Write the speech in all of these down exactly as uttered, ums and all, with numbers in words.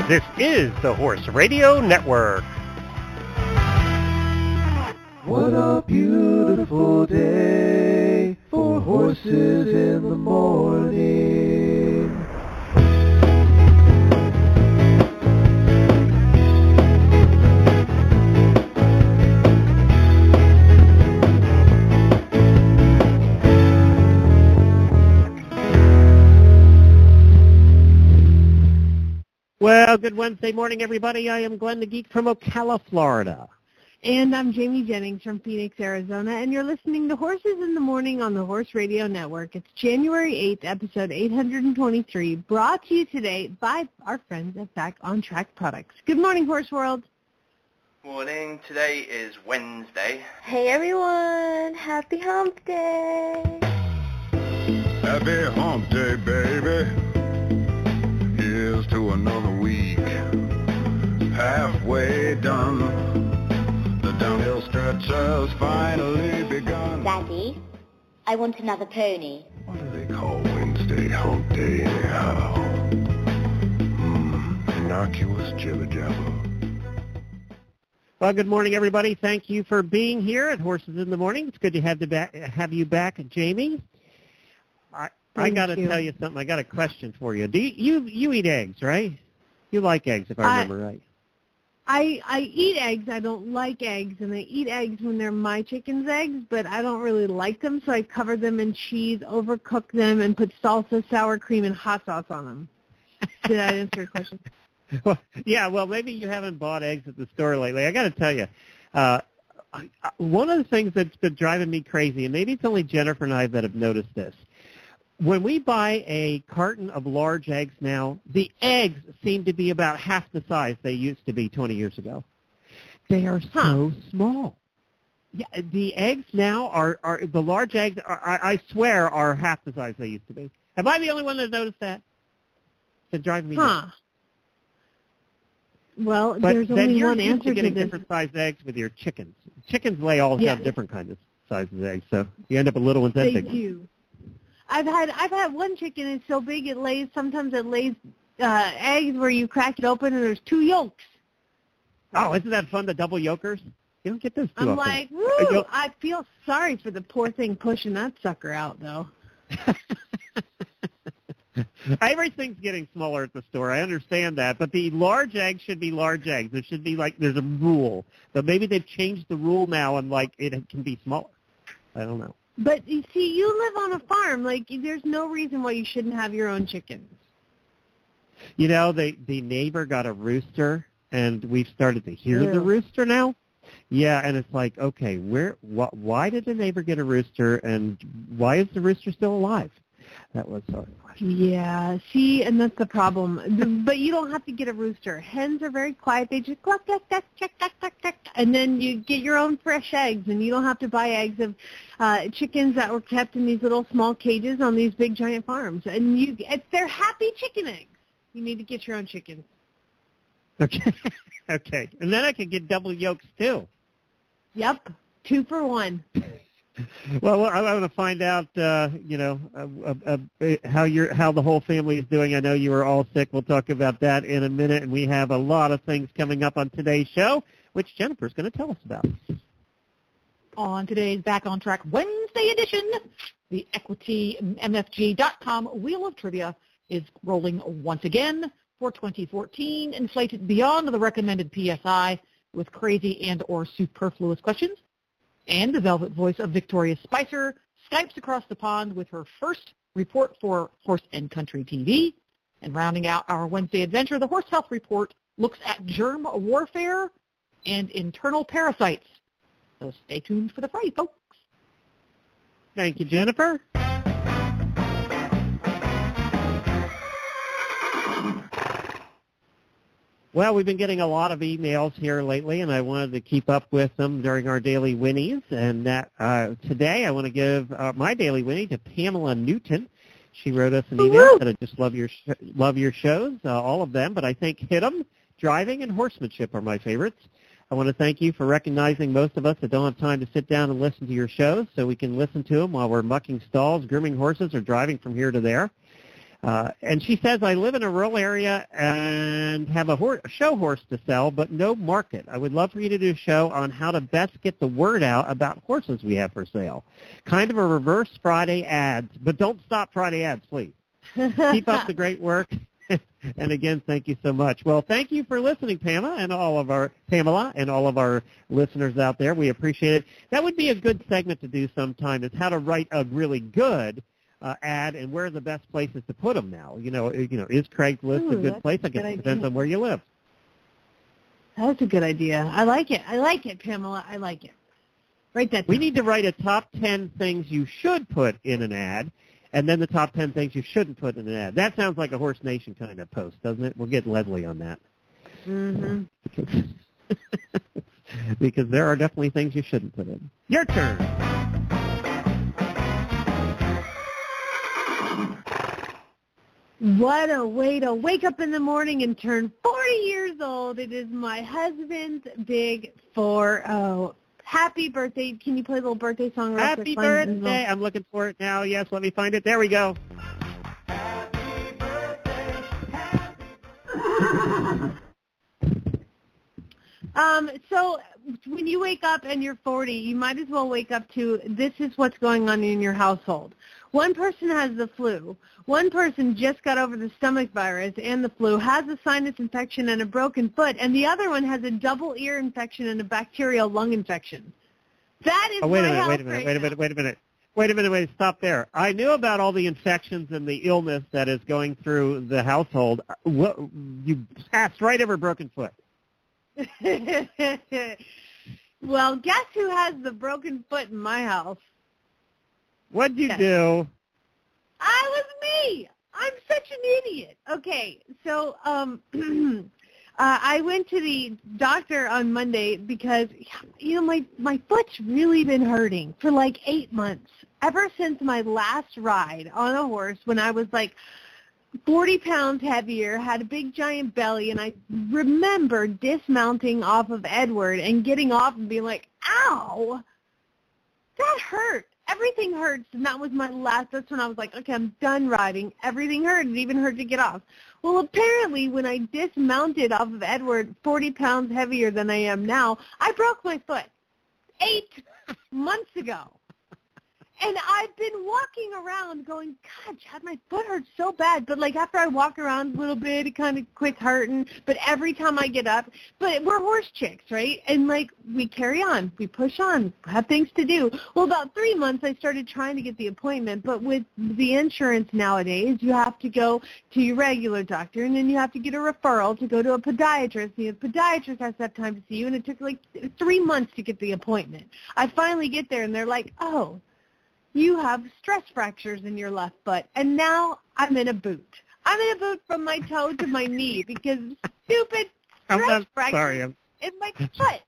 This is the Horse Radio Network. What a beautiful day for horses in the morning. Well, good Wednesday morning, everybody. I am Glenn the Geek from Ocala, Florida. And I'm Jamie Jennings from Phoenix, Arizona, and you're listening to Horses in the Morning on the Horse Radio Network. It's January eighth, episode eight hundred twenty-three, brought to you today by our friends at Back on Track Products. Good morning, Horse World. Morning. Today is Wednesday. Hey, everyone. Happy Hump Day. Happy Hump Day, baby. Here's to another week. Halfway done. The downhill stretch has finally begun. Daddy, I want another pony. What do they call Wednesday Hump Day anyhow? Hmm, innocuous jibber jabber. Well, good morning, everybody. Thank you for being here at Horses in the Morning. It's good to have, the back, have you back, Jamie. I, I got to tell you something. I got a question for you. Do you, you you eat eggs, right? You like eggs, if I, I remember right. I, I eat eggs. I don't like eggs, and I eat eggs when they're my chicken's eggs, but I don't really like them, so I cover them in cheese, overcook them, and put salsa, sour cream, and hot sauce on them. Did I answer your question? Well, yeah, well, maybe you haven't bought eggs at the store lately. I got to tell you, uh, I, I, one of the things that's been driving me crazy, and maybe it's only Jennifer and I that have noticed this, when we buy a carton of large eggs now, the eggs seem to be about half the size they used to be twenty years ago. They are so huh. small. Yeah, the eggs now are, are the large eggs, are, I, I swear, are half the size they used to be. Am I the only one that noticed that? It's driving me Huh. nuts. Well, but there's then only you're one used answer to getting to this. different sized eggs with your chickens. Chickens lay all Yeah. have different kinds of sizes of eggs, so you end up with little ones and They big ones. do. I've had I've had one chicken. It's so big it lays. Sometimes it lays uh, eggs where you crack it open and there's two yolks. Oh, isn't that fun? The double yolkers. You don't get those too I'm often. like, woo! I feel sorry for the poor thing pushing that sucker out, though. Everything's getting smaller at the store. I understand that, but the large eggs should be large eggs. There should be like there's a rule, but maybe they've changed the rule now and like it can be smaller. I don't know. But you see, you live on a farm. Like, there's no reason why you shouldn't have your own chickens. You know, the the neighbor got a rooster, and we've started to hear Yeah. the rooster now. Yeah, and it's like, okay, where? Wh- why did the neighbor get a rooster, and why is the rooster still alive? That was our question. Yeah, see, and that's the problem. But you don't have to get a rooster. Hens are very quiet. They just cluck, cluck, cluck, cluck, cluck, cluck, cluck, and then you get your own fresh eggs, and you don't have to buy eggs of uh, chickens that were kept in these little small cages on these big giant farms. And you, it's, they're happy chicken eggs. You need to get your own chickens. Okay, okay, and then I could get double yolks too. Yep, two for one. Well, I want to find out, uh, you know, uh, uh, uh, how your how the whole family is doing. I know you were all sick. We'll talk about that in a minute, and we have a lot of things coming up on today's show, which Jennifer's going to tell us about. On today's Back on Track Wednesday edition, the Equity M F G dot com Wheel of Trivia is rolling once again for twenty fourteen, inflated beyond the recommended P S I with crazy and or superfluous questions. And the velvet voice of Victoria Spicer Skypes across the pond with her first report for Horse and Country T V. And rounding out our Wednesday adventure, the Horse Health Report looks at germ warfare and internal parasites. So stay tuned for the Friday, folks. Thank you, Jennifer. Well, we've been getting a lot of emails here lately, and I wanted to keep up with them during our daily Winnies. And that uh, today I want to give uh, my daily Winnie to Pamela Newton. She wrote us an email that I just love your sh- love your shows, uh, all of them, but I think Hit 'em, Driving, and Horsemanship are my favorites. I want to thank you for recognizing most of us that don't have time to sit down and listen to your shows, so we can listen to them while we're mucking stalls, grooming horses, or driving from here to there. Uh, and she says, I live in a rural area and have a, hor- a show horse to sell, but no market. I would love for you to do a show on how to best get the word out about horses we have for sale. Kind of a reverse Friday ads, but don't stop Friday ads, please. Keep up the great work. And again, thank you so much. Well, thank you for listening, Pamela, and all of our Pamela and all of our listeners out there. We appreciate it. That would be a good segment to do sometime, is how to write a really good uh, ad and where are the best places to put them now. You know, you know, is Craigslist Ooh, a good that's place? a I guess good it depends idea. on where you live. That's a good idea. I like it. I like it, Pamela. I like it. Write that We down. need to write a top ten things you should put in an ad, and then the top ten things you shouldn't put in an ad. That sounds like a Horse Nation kind of post, doesn't it? We'll get Leslie on that. Mm-hmm. Because there are definitely things you shouldn't put in. Your turn. What a way to wake up in the morning and turn forty years old. It is my husband's big four oh. Happy birthday. Can you play a little birthday song real Happy quick? Find the birthday. I'm looking for it now. Yes, let me find it. There we go. Um, so when you wake up and you're forty, you might as well wake up to this is what's going on in your household. One person has the flu. One person just got over the stomach virus and the flu, has a sinus infection and a broken foot, and the other one has a double ear infection and a bacterial lung infection. That is Oh, wait a my minute, health wait a minute, right wait a now. minute, wait a minute. Wait a minute, wait, stop there. I knew about all the infections and the illness that is going through the household. What, you passed right over broken foot. Well, guess who has the broken foot in my house? What'd you Yes. do? I was me. I'm such an idiot. Okay, so um, uh, I went to the doctor on Monday because, you know, my, my foot's really been hurting for like eight months. Ever since my last ride on a horse when I was like forty pounds heavier, had a big giant belly, and I remember dismounting off of Edward and getting off and being like, ow, that hurt. Everything hurts, and that was my last, that's when I was like, okay, I'm done riding. Everything hurt. It even hurt to get off. Well, apparently when I dismounted off of Edward, forty pounds heavier than I am now, I broke my foot eight months ago. And I've been walking around going, God, Chad, my foot hurts so bad. But, like, after I walk around a little bit, it kind of quits hurting. But every time I get up, but we're horse chicks, right? And, like, we carry on. We push on. Have things to do. Well, about three months, I started trying to get the appointment. But with the insurance nowadays, you have to go to your regular doctor, and then you have to get a referral to go to a podiatrist. And the podiatrist has to have time to see you, and it took, like, three months to get the appointment. I finally get there, and they're like, oh, you have stress fractures in your left foot, and now I'm in a boot. I'm in a boot from my toe to my knee because stupid I'm stress not fractures sorry. I'm, in my foot.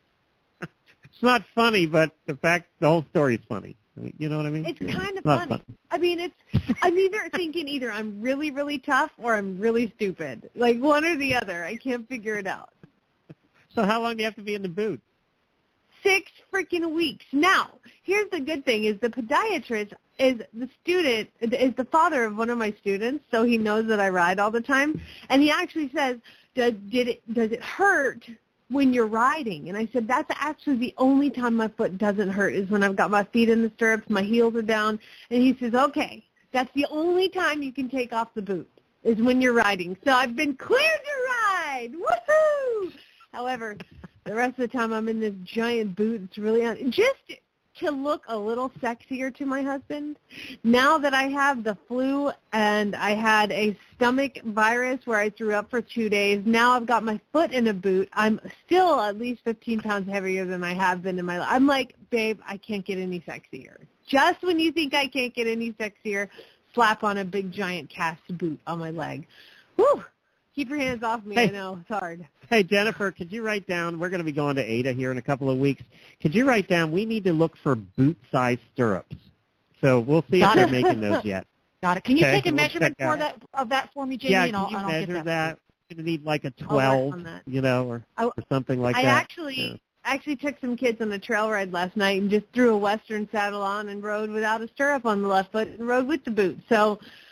it's not funny, but the fact, the whole story is funny. You know what I mean? It's kind of not funny. I mean, it's. I'm either thinking either I'm really, really tough or I'm really stupid. Like one or the other. I can't figure it out. So how long do you have to be in the boot? Six freaking weeks. Now, here's the good thing: is the podiatrist is the student is the father of one of my students, so he knows that I ride all the time, and he actually says, "Does did it does it hurt when you're riding?" And I said, "That's actually the only time my foot doesn't hurt is when I've got my feet in the stirrups, my heels are down." And he says, "Okay, that's the only time you can take off the boot is when you're riding." So I've been cleared to ride. Woohoo! However, the rest of the time I'm in this giant boot. It's really un- just to look a little sexier to my husband. Now that I have the flu and I had a stomach virus where I threw up for two days, now I've got my foot in a boot. I'm still at least fifteen pounds heavier than I have been in my life. I'm like, babe, I can't get any sexier. Just when you think I can't get any sexier, slap on a big giant cast boot on my leg. Whew. Keep your hands off me. Hey. I know. It's hard. Hey, Jennifer, could you write down, we're going to be going to Ada here in a couple of weeks. Could you write down, we need to look for boot-sized stirrups. So we'll see if Got they're it. making those yet. Got it. Can you Okay, take a so we'll measurement check for out. that of that for me, Jamie? Yeah, and can I'll, you and I'll get measure that. that? We're going to need like a I'll work twelve, on that. you know, or, I, or something like I that. actually Yeah. actually took some kids on a trail ride last night and just threw a Western saddle on and rode without a stirrup on the left foot and rode with the boot. So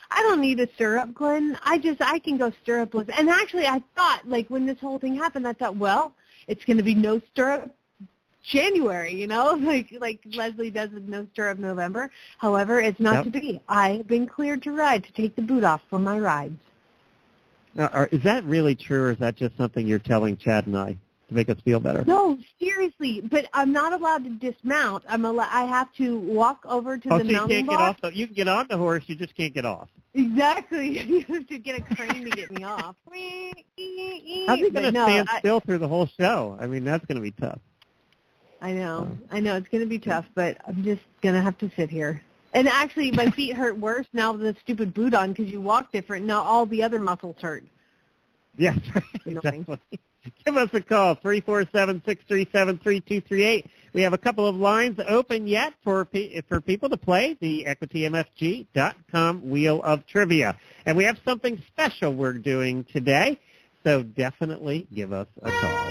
I don't need a stirrup, Glenn. I just, I can go stirrupless. And actually, I thought, like, when this whole thing happened, I thought, well, it's going to be no stirrup January, you know, like like Leslie does with no stirrup November. However, it's not Yep. to be. I have been cleared to ride, to take the boot off for my rides. Now, are, is that really true, or is that just something you're telling Chad and I to make us feel better? No, seriously, but I'm not allowed to dismount. I'm al- I have to walk over to Oh, the so you mountain can't get block. off. The, you can get on the horse, you just can't get off. Exactly. You have to get a crane to get me off. How's he going But to no, stand I- still through the whole show? I mean, that's going to be tough. I know. I know. It's going to be tough, but I'm just going to have to sit here. And actually, my feet hurt worse now with the stupid boot on because you walk different. Now all the other muscles hurt. Yes, Annoying. exactly. Give us a call, three four seven, six three seven, three two three eight. We have a couple of lines open yet for pe- for people to play the Equity M F G dot com Wheel of Trivia. And we have something special we're doing today, so definitely give us a call.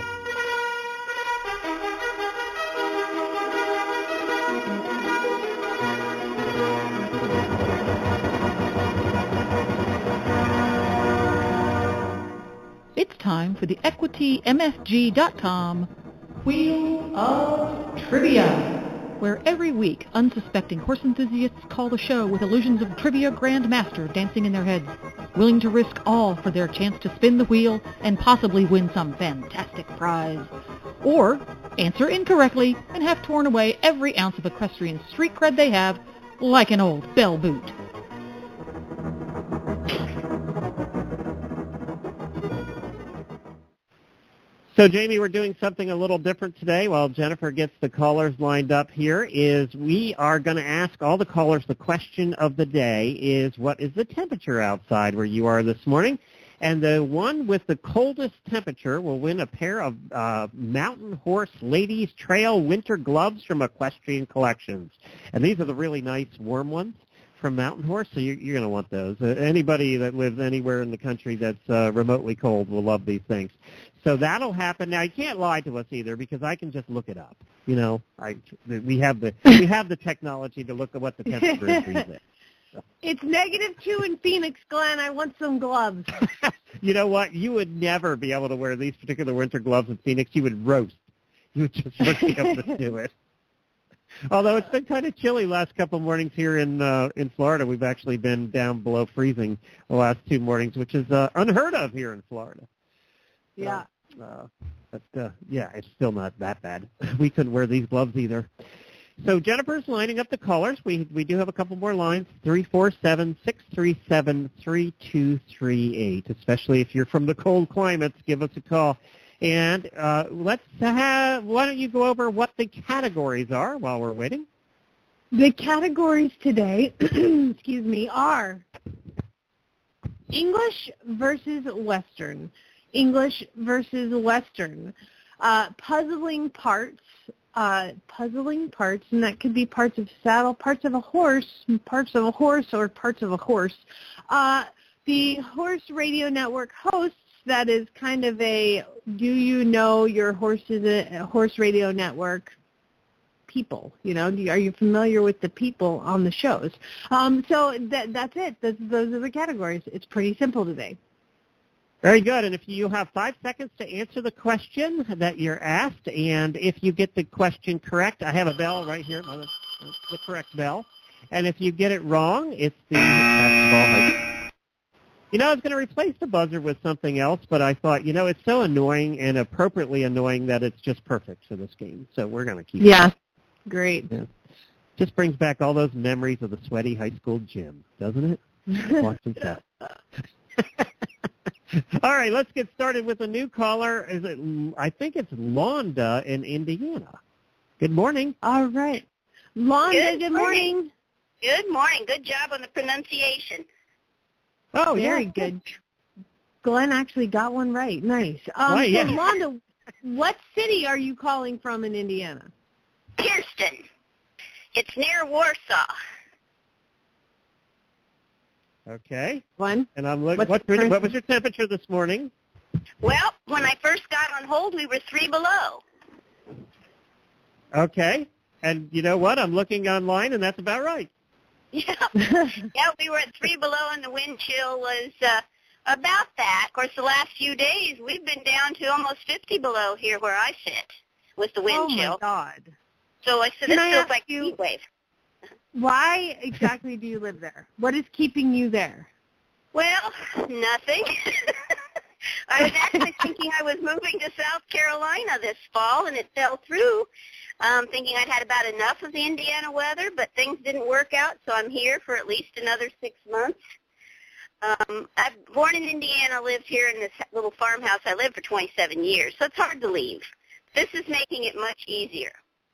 It's time for the Equity M F G dot com Wheel of Trivia, where every week unsuspecting horse enthusiasts call the show with illusions of trivia grandmaster dancing in their heads, willing to risk all for their chance to spin the wheel and possibly win some fantastic prize. Or answer incorrectly and have torn away every ounce of equestrian street cred they have like an old bell boot. So, Jamie, we're doing something a little different today while Jennifer gets the callers lined up here. Is we are going to ask all the callers, the question of the day is, what is the temperature outside where you are this morning? And the one with the coldest temperature will win a pair of uh, Mountain Horse Ladies Trail winter gloves from Equestrian Collections. And these are the really nice warm ones from Mountain Horse, so you're, you're going to want those. Uh, anybody that lives anywhere in the country that's uh, remotely cold will love these things. So that'll happen. Now, you can't lie to us either because I can just look it up. You know, I we have the we have the technology to look at what the temperature is. Freezing. So. It's negative two in Phoenix, Glenn. I want some gloves. You know what? You would never be able to wear these particular winter gloves in Phoenix. You would roast. You would just wouldn't be able to do it. Although it's been kind of chilly last couple of mornings here in uh, in Florida. We've actually been down below freezing the last two mornings, which is uh, unheard of here in Florida. Yeah. So, uh, but, uh, yeah, it's still not that bad. We couldn't wear these gloves either. So Jennifer's lining up the callers. We we do have a couple more lines, three four seven, six three seven, three two three eight, especially if you're from the cold climates, give us a call. And uh, let's have, why don't you go over what the categories are while we're waiting? The categories today, excuse me, are English versus Western, English versus Western, uh, puzzling parts, uh, puzzling parts, and that could be parts of saddle, parts of a horse, parts of a horse, or parts of a horse. Uh, the Horse Radio Network hosts, that is kind of a, do you know your horse is a, a Horse Radio Network people? You know, do, are you familiar with the people on the shows? Um, so that, that's it. Those, those are the categories. It's pretty simple today. Very good. And if you have five seconds to answer the question that you're asked, and if you get the question correct, I have a bell right here, the correct bell. And if you get it wrong, it's the basketball. You know, I was going to replace the buzzer with something else, but I thought, you know, it's so annoying and appropriately annoying that it's just perfect for this game. So we're going to keep Yeah, it. great. Yeah. Just brings back all those memories of the sweaty high school gym, doesn't it? Watching that. All right, let's get started with a new caller. Is it? I think it's Londa in Indiana. Good morning. All right. Londa, good, Good morning. morning. Good morning. Good job on the pronunciation. Oh, Very yeah. good. Glenn actually got one right. Nice. Um, Right, yeah. So, Londa, what city are you calling from in Indiana? Kirsten. It's near Warsaw. Okay. Glenn? And I'm looking. What's What, the what was your temperature this morning? Well, when I first got on hold, we were three below. Okay. And you know what? I'm looking online, and that's about right. Yeah, yeah, we were at three below, and the wind chill was uh, about that. Of course, the last few days we've been down to almost fifty below here where I sit with the wind oh chill. my God! So I said, Can this I feels ask like a you- heat wave. Why exactly do you live there? What is keeping you there? Well, nothing. I was actually thinking I was moving to South Carolina this fall, and it fell through, um, thinking I'd had about enough of the Indiana weather, but things didn't work out, so I'm here for at least another six months. Um, I've born in Indiana, lived here in this little farmhouse I lived for twenty-seven years, so it's hard to leave. This is making it much easier.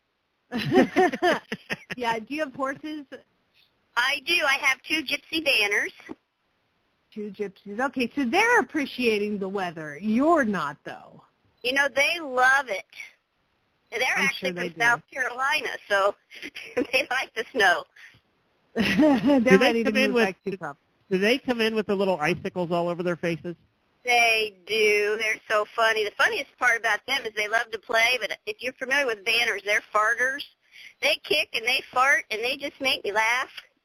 Yeah, do you have horses? I do. I have two gypsy banners. Two gypsies. Okay, so they're appreciating the weather. You're not, though. You know, they love it. They're I'm actually sure they from do. South Carolina, so they like the snow. They're they ready to come in move with- back to Trump. Do they come in with the little icicles all over their faces? They do. They're so funny. The funniest part about them is they love to play, but if you're familiar with banners, they're farters. They kick and they fart, and they just make me laugh.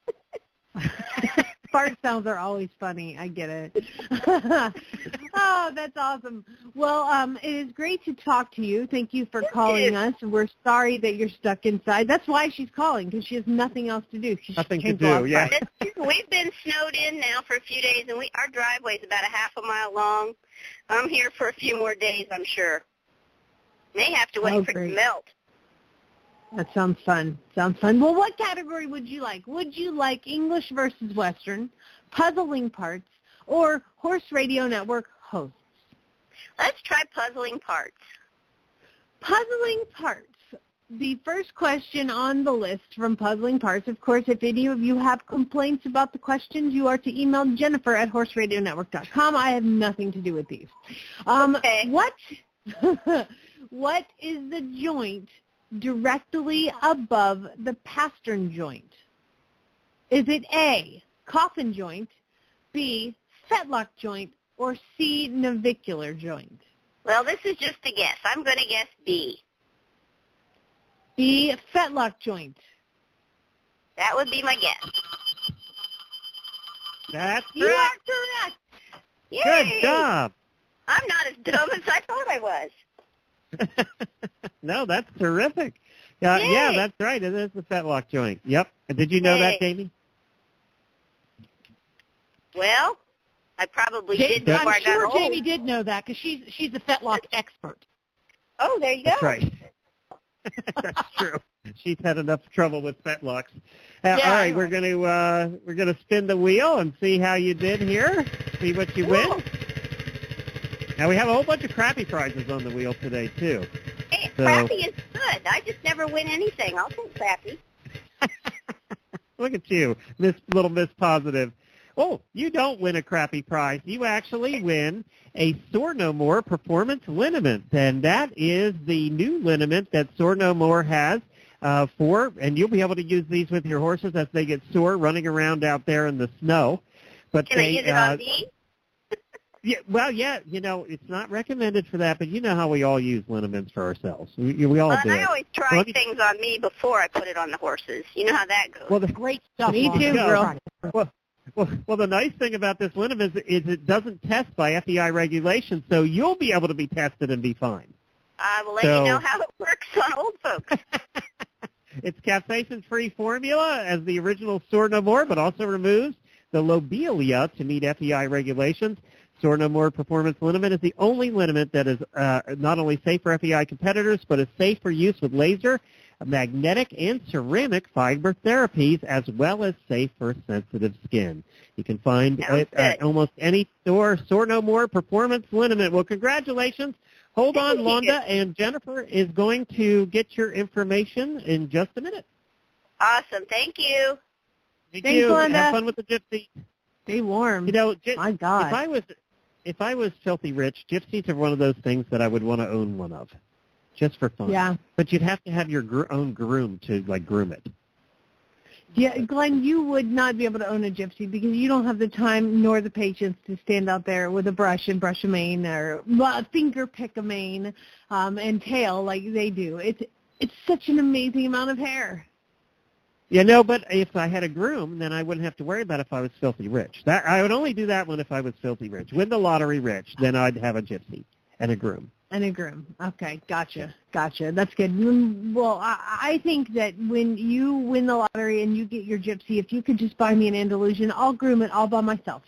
Fart sounds are always funny. I get it. Oh, that's awesome. Well, um, it is great to talk to you. Thank you for It calling is. us. We're sorry that you're stuck inside. That's why she's calling, because she has nothing else to do. She just Nothing to came do, outside. yeah. It's true. We've been snowed in now for a few days, and we our driveway's about a half a mile long. I'm here for a few more days, I'm sure. May have to wait Oh, for it great. to melt. That sounds fun. Sounds fun. Well, what category would you like? Would you like English versus Western, puzzling parts, or Horse Radio Network hosts? Let's try puzzling parts. Puzzling parts. The first question on the list from Puzzling Parts, of course, if any of you have complaints about the questions, you are to email Jennifer at horse radio network dot com. I have nothing to do with these. Um, Okay. What, what is the joint directly above the pastern joint? Is it A, coffin joint, B, fetlock joint, or C, navicular joint? Well, this is just a guess. I'm going to guess B. B, fetlock joint. That would be my guess. That's You correct. are correct. Yay! Good job. I'm not as dumb as I thought I was. No, that's terrific. Uh, Yay. yeah, that's right. It is the fetlock joint. Yep. Did you know that, Yay. Jamie? Well, I probably Ja- did before I'm I got sure old. Jamie did know that because she's she's a fetlock expert. Oh, there you go. That's right. That's true. She's had enough trouble with fetlocks. Uh, Yeah, all I right, know. we're going to uh, we're going to spin the wheel and see how you did here. See what you win. Now we have a whole bunch of crappy prizes on the wheel today too. Hey, So- crappy is good. I just never win anything. I'll take crappy. Look at you, Miss Little Miss Positive. Oh, you don't win a crappy prize. You actually win a Soar No More Performance Liniment, and that is the new liniment that Soar No More has uh, for, and you'll be able to use these with your horses as they get sore running around out there in the snow. But Can I they, use it uh, on me? yeah, well, yeah, you know, it's not recommended for that, but you know how we all use liniments for ourselves. We, we all Well, do. and I always try Let me- things on me before I put it on the horses. You know how that goes. Well, the, Great stuff. Me Lonnie. too, Yeah. girl. Well, well, well, the nice thing about this liniment is, is it doesn't test by F E I regulations, so you'll be able to be tested and be fine. I will let so- you know how it works on old folks. It's capsaicin-free formula as the original Soar No More, but also removes the lobelia to meet F E I regulations. Soar No More Performance Liniment is the only liniment that is uh, not only safe for F E I competitors, but is safe for use with laser, magnetic, and ceramic fiber therapies, as well as safe for sensitive skin. You can find Sounds it at good. almost any store. Soar No More Performance Liniment. Well, congratulations. Hold on, Thank you. Londa, and Jennifer is going to get your information in just a minute. Awesome. Thank you. Thank Thanks, you. Londa. Have fun with the gypsy. Stay warm. You know, gy- My God. if I was if I was filthy rich, gypsies are one of those things that I would want to own one of, just for fun. Yeah. But you'd have to have your gr- own groom to like groom it. Yeah, Glenn, you would not be able to own a gypsy because you don't have the time nor the patience to stand out there with a brush and brush a mane or well, finger pick a mane um, and tail like they do. It's it's such an amazing amount of hair. You know, but if I had a groom, then I wouldn't have to worry about if I was filthy rich. That I would only do that one if I was filthy rich. Win the lottery rich, then I'd have a gypsy and a groom. And a groom. Okay, gotcha, gotcha. That's good. Mm, Well, I, I think that when you win the lottery and you get your gypsy, if you could just buy me an Andalusian, I'll groom it all by myself.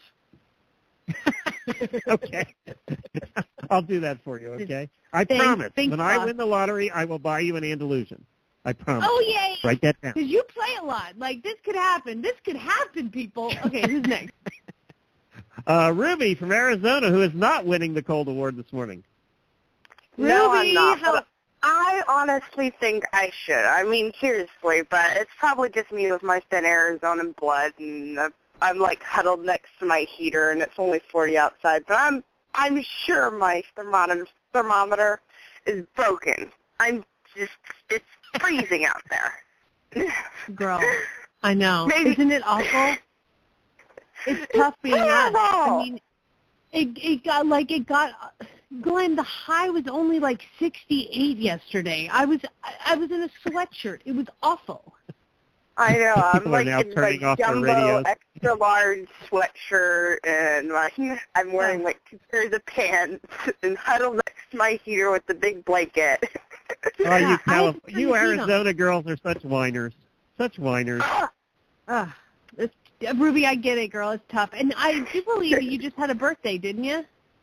Okay. I'll do that for you, okay? I Thanks, promise. thanks, when I boss. win the lottery, I will buy you an Andalusian. I promise. Oh, yay! Write that down. Because you play a lot. Like, this could happen. This could happen, people. Okay, who's next? Uh, Ruby from Arizona, who is not winning the Cold Award this morning. No, Ruby, I'm not. how- But I honestly think I should. I mean, seriously, but it's probably just me with my thin Arizona blood, and uh, I'm like huddled next to my heater, and it's only forty outside. But I'm I'm sure my thermometer thermometer is broken. I'm just it's freezing out there. Girl, I know. Maybe- Isn't it awful? It's tough being us. I Terrible. mean, it it got like it got. Glenn, the high was only like sixty-eight yesterday. I was I, I was in a sweatshirt. It was awful. I know. I'm People are like now in turning my off their jumbo radios. extra large sweatshirt, and like I'm wearing like two pairs of pants, and huddled next to my heater with the big blanket. Oh, you, Yeah, I Calif- had you some heat on. Arizona girls are such whiners. Such whiners. Ugh. It's, Ruby, I get it, girl. It's tough. And I do believe you just had a birthday, didn't you?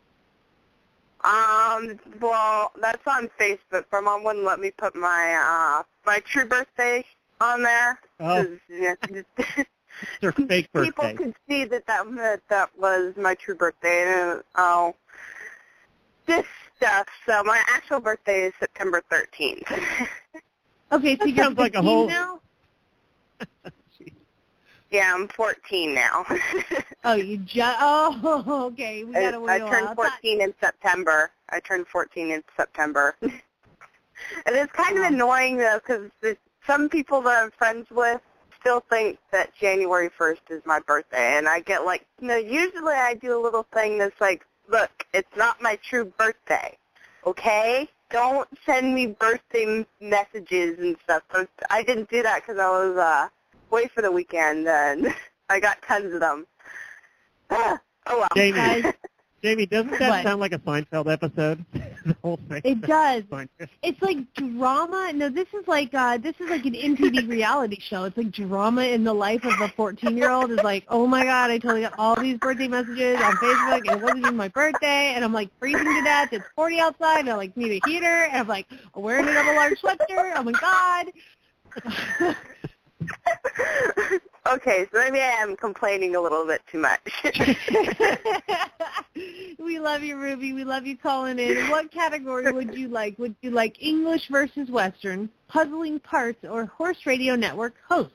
Um, well, that's on Facebook. My mom wouldn't let me put my uh my true birthday on there. Oh. 'Cause, you know, It's her fake people birthday. could see that that, that that was my true birthday. And, uh, oh, this stuff. So my actual birthday is September thirteenth. Okay, so That you're sounds like a fifteen whole- now? Yeah, I'm fourteen now. Oh, you just, oh, okay. We got to I, wait I a turned while. fourteen in September. I turned fourteen in September. And it's kind of annoying, though, because some people that I'm friends with still think that January first is my birthday. And I get like, you know, usually I do a little thing that's like, look, it's not my true birthday, okay? Don't send me birthday messages and stuff. So I didn't do that because I was uh, away for the weekend, and I got tons of them. Oh, well. Jamie, Guys, Jamie, doesn't that What? sound like a Seinfeld episode? The whole thing. it does. Seinfeld. It's like drama. No, this is like uh, this is like an M T V reality show. It's like drama in the life of a fourteen-year-old. Is like, oh my god, I totally got all these birthday messages on Facebook, and it wasn't even my birthday, and I'm like freezing to death. It's forty outside, and I like need a heater, and I'm like wearing a double large sweatshirt. Oh my god. Okay, so maybe I am complaining a little bit too much. We love you, Ruby. We love you calling in. What category would you like? Would you like English versus Western, puzzling parts, or Horse Radio Network hosts?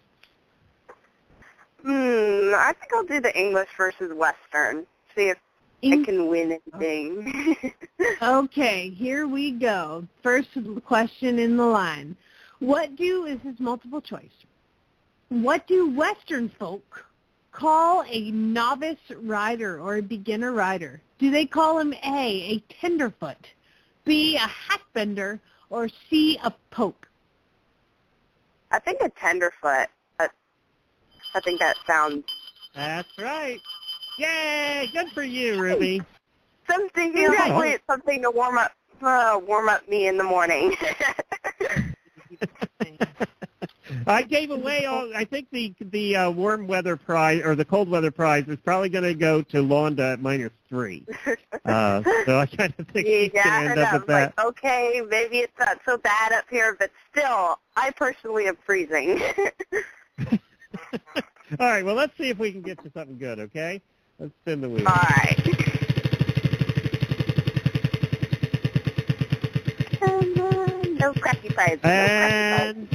Hmm, I think I'll do the English versus Western. See if I Eng- can win anything. Okay, here we go. First question in the line. What do, this is multiple choice. What do Western folk call a novice rider or a beginner rider? Do they call him A, a tenderfoot, B, a hackbender, or C, a poke? I think a tenderfoot. I, I think that sounds That's right. Yay! Good for you, Ruby. something. Congrats. Hopefully, it's something to warm up, uh, warm up me in the morning. I gave away all. I think the the uh, warm weather prize or the cold weather prize is probably going to go to Londa at minus three. Uh, so I kind of think she's going to Yeah, end and up I'm with that. like, okay, maybe it's not so bad up here, but still, I personally am freezing. All right. Well, let's see if we can get to something good. Okay. Let's spin the wheel. All right. No crappy prizes. No crappy prizes. And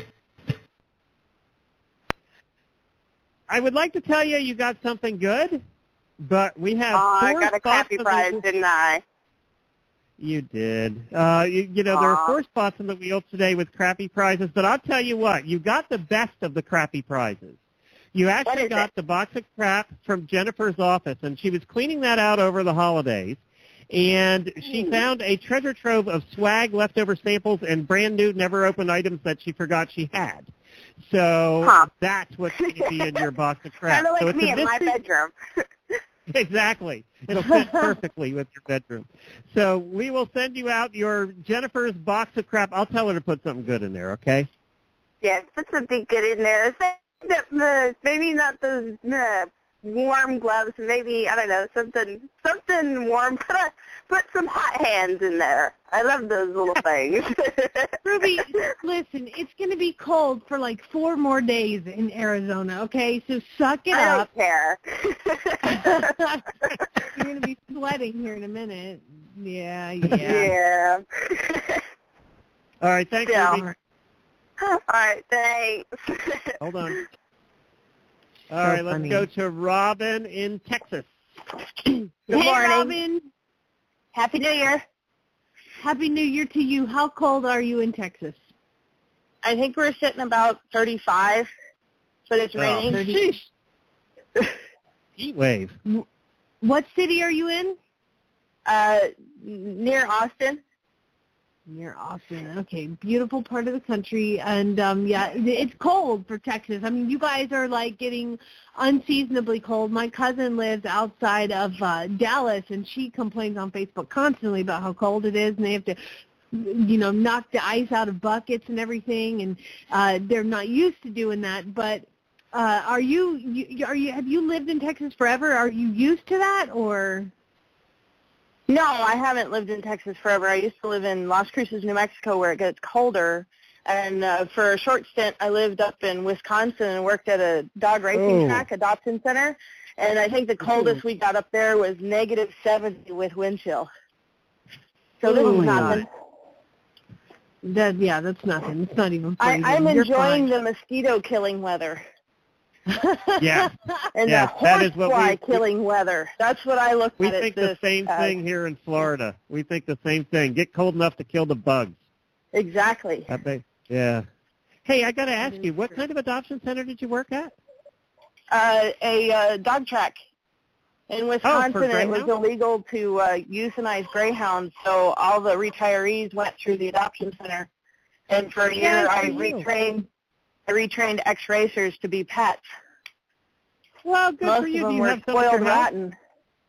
I would like to tell you you got something good, but we have Oh, I four got a spots crappy in the- prize, didn't I? You did. Uh, you, you know, there are Aw. four spots in the wheel today with crappy prizes, but I'll tell you what, you got the best of the crappy prizes. You actually is got it? the box of crap from Jennifer's office, and she was cleaning that out over the holidays, and she Hmm. found a treasure trove of swag, leftover samples, and brand new, never opened items that she forgot she had. So Huh. that's what's going to be in your box of crap. Kind of like so it's me a in my mystery- bedroom. Exactly. It'll fit perfectly with your bedroom. So we will send you out your Jennifer's box of crap. I'll tell her to put something good in there, okay? Yeah, put something good in there. Maybe not those uh, warm gloves. Maybe, I don't know, something something warm. Put, a, put some hot hands in there. I love those little things. Ruby, listen, it's going to be cold for like four more days in Arizona, okay? So suck it I up. don't care. You're going to be sweating here in a minute. Yeah, yeah. Yeah. All right, thanks, Yeah. Ruby. All right, thanks. Hold on. All So right, let's funny. go to Robin in Texas. Good hey, morning. Robin. Happy New Year. Happy New Year to you. How cold are you in Texas? I think we're sitting about thirty-five, but it's Oh. raining. Heat wave. What city are you in? Uh, near Austin. Near Austin. Okay, beautiful part of the country, and um, yeah, it's cold for Texas. I mean, you guys are like getting unseasonably cold. My cousin lives outside of uh, Dallas, and she complains on Facebook constantly about how cold it is, and they have to, you know, knock the ice out of buckets and everything, and uh, they're not used to doing that. But uh, are you, you? Are you? Have you lived in Texas forever? Are you used to that, or? No, I haven't lived in Texas forever. I used to live in Las Cruces, New Mexico, where it gets colder. And uh, for a short stint, I lived up in Wisconsin and worked at a dog racing Oh. track, adoption center. And I think the coldest we got up there was negative seventy with wind chill. So this Oh is my nothing. That yeah, that's nothing. It's not even. I, freezing. I'm You're enjoying fine. the mosquito killing weather Yeah. and Yeah, the that is what we- horsefly killing weather. That's what I look We at. it think the this same as. thing here in Florida. We think the same thing. Get cold enough to kill the bugs. Exactly. I bet. Yeah. Hey, I got to ask you, what kind of adoption center did you work at? Uh, a uh, dog track. In Wisconsin, it was greyhounds? illegal to uh, euthanize greyhounds, so all the retirees went through the adoption center. And for a year, Good I for you. retrained I retrained ex-racers to be pets. Well, good Most for you. of Do them you were have some at spoiled your house? rotten.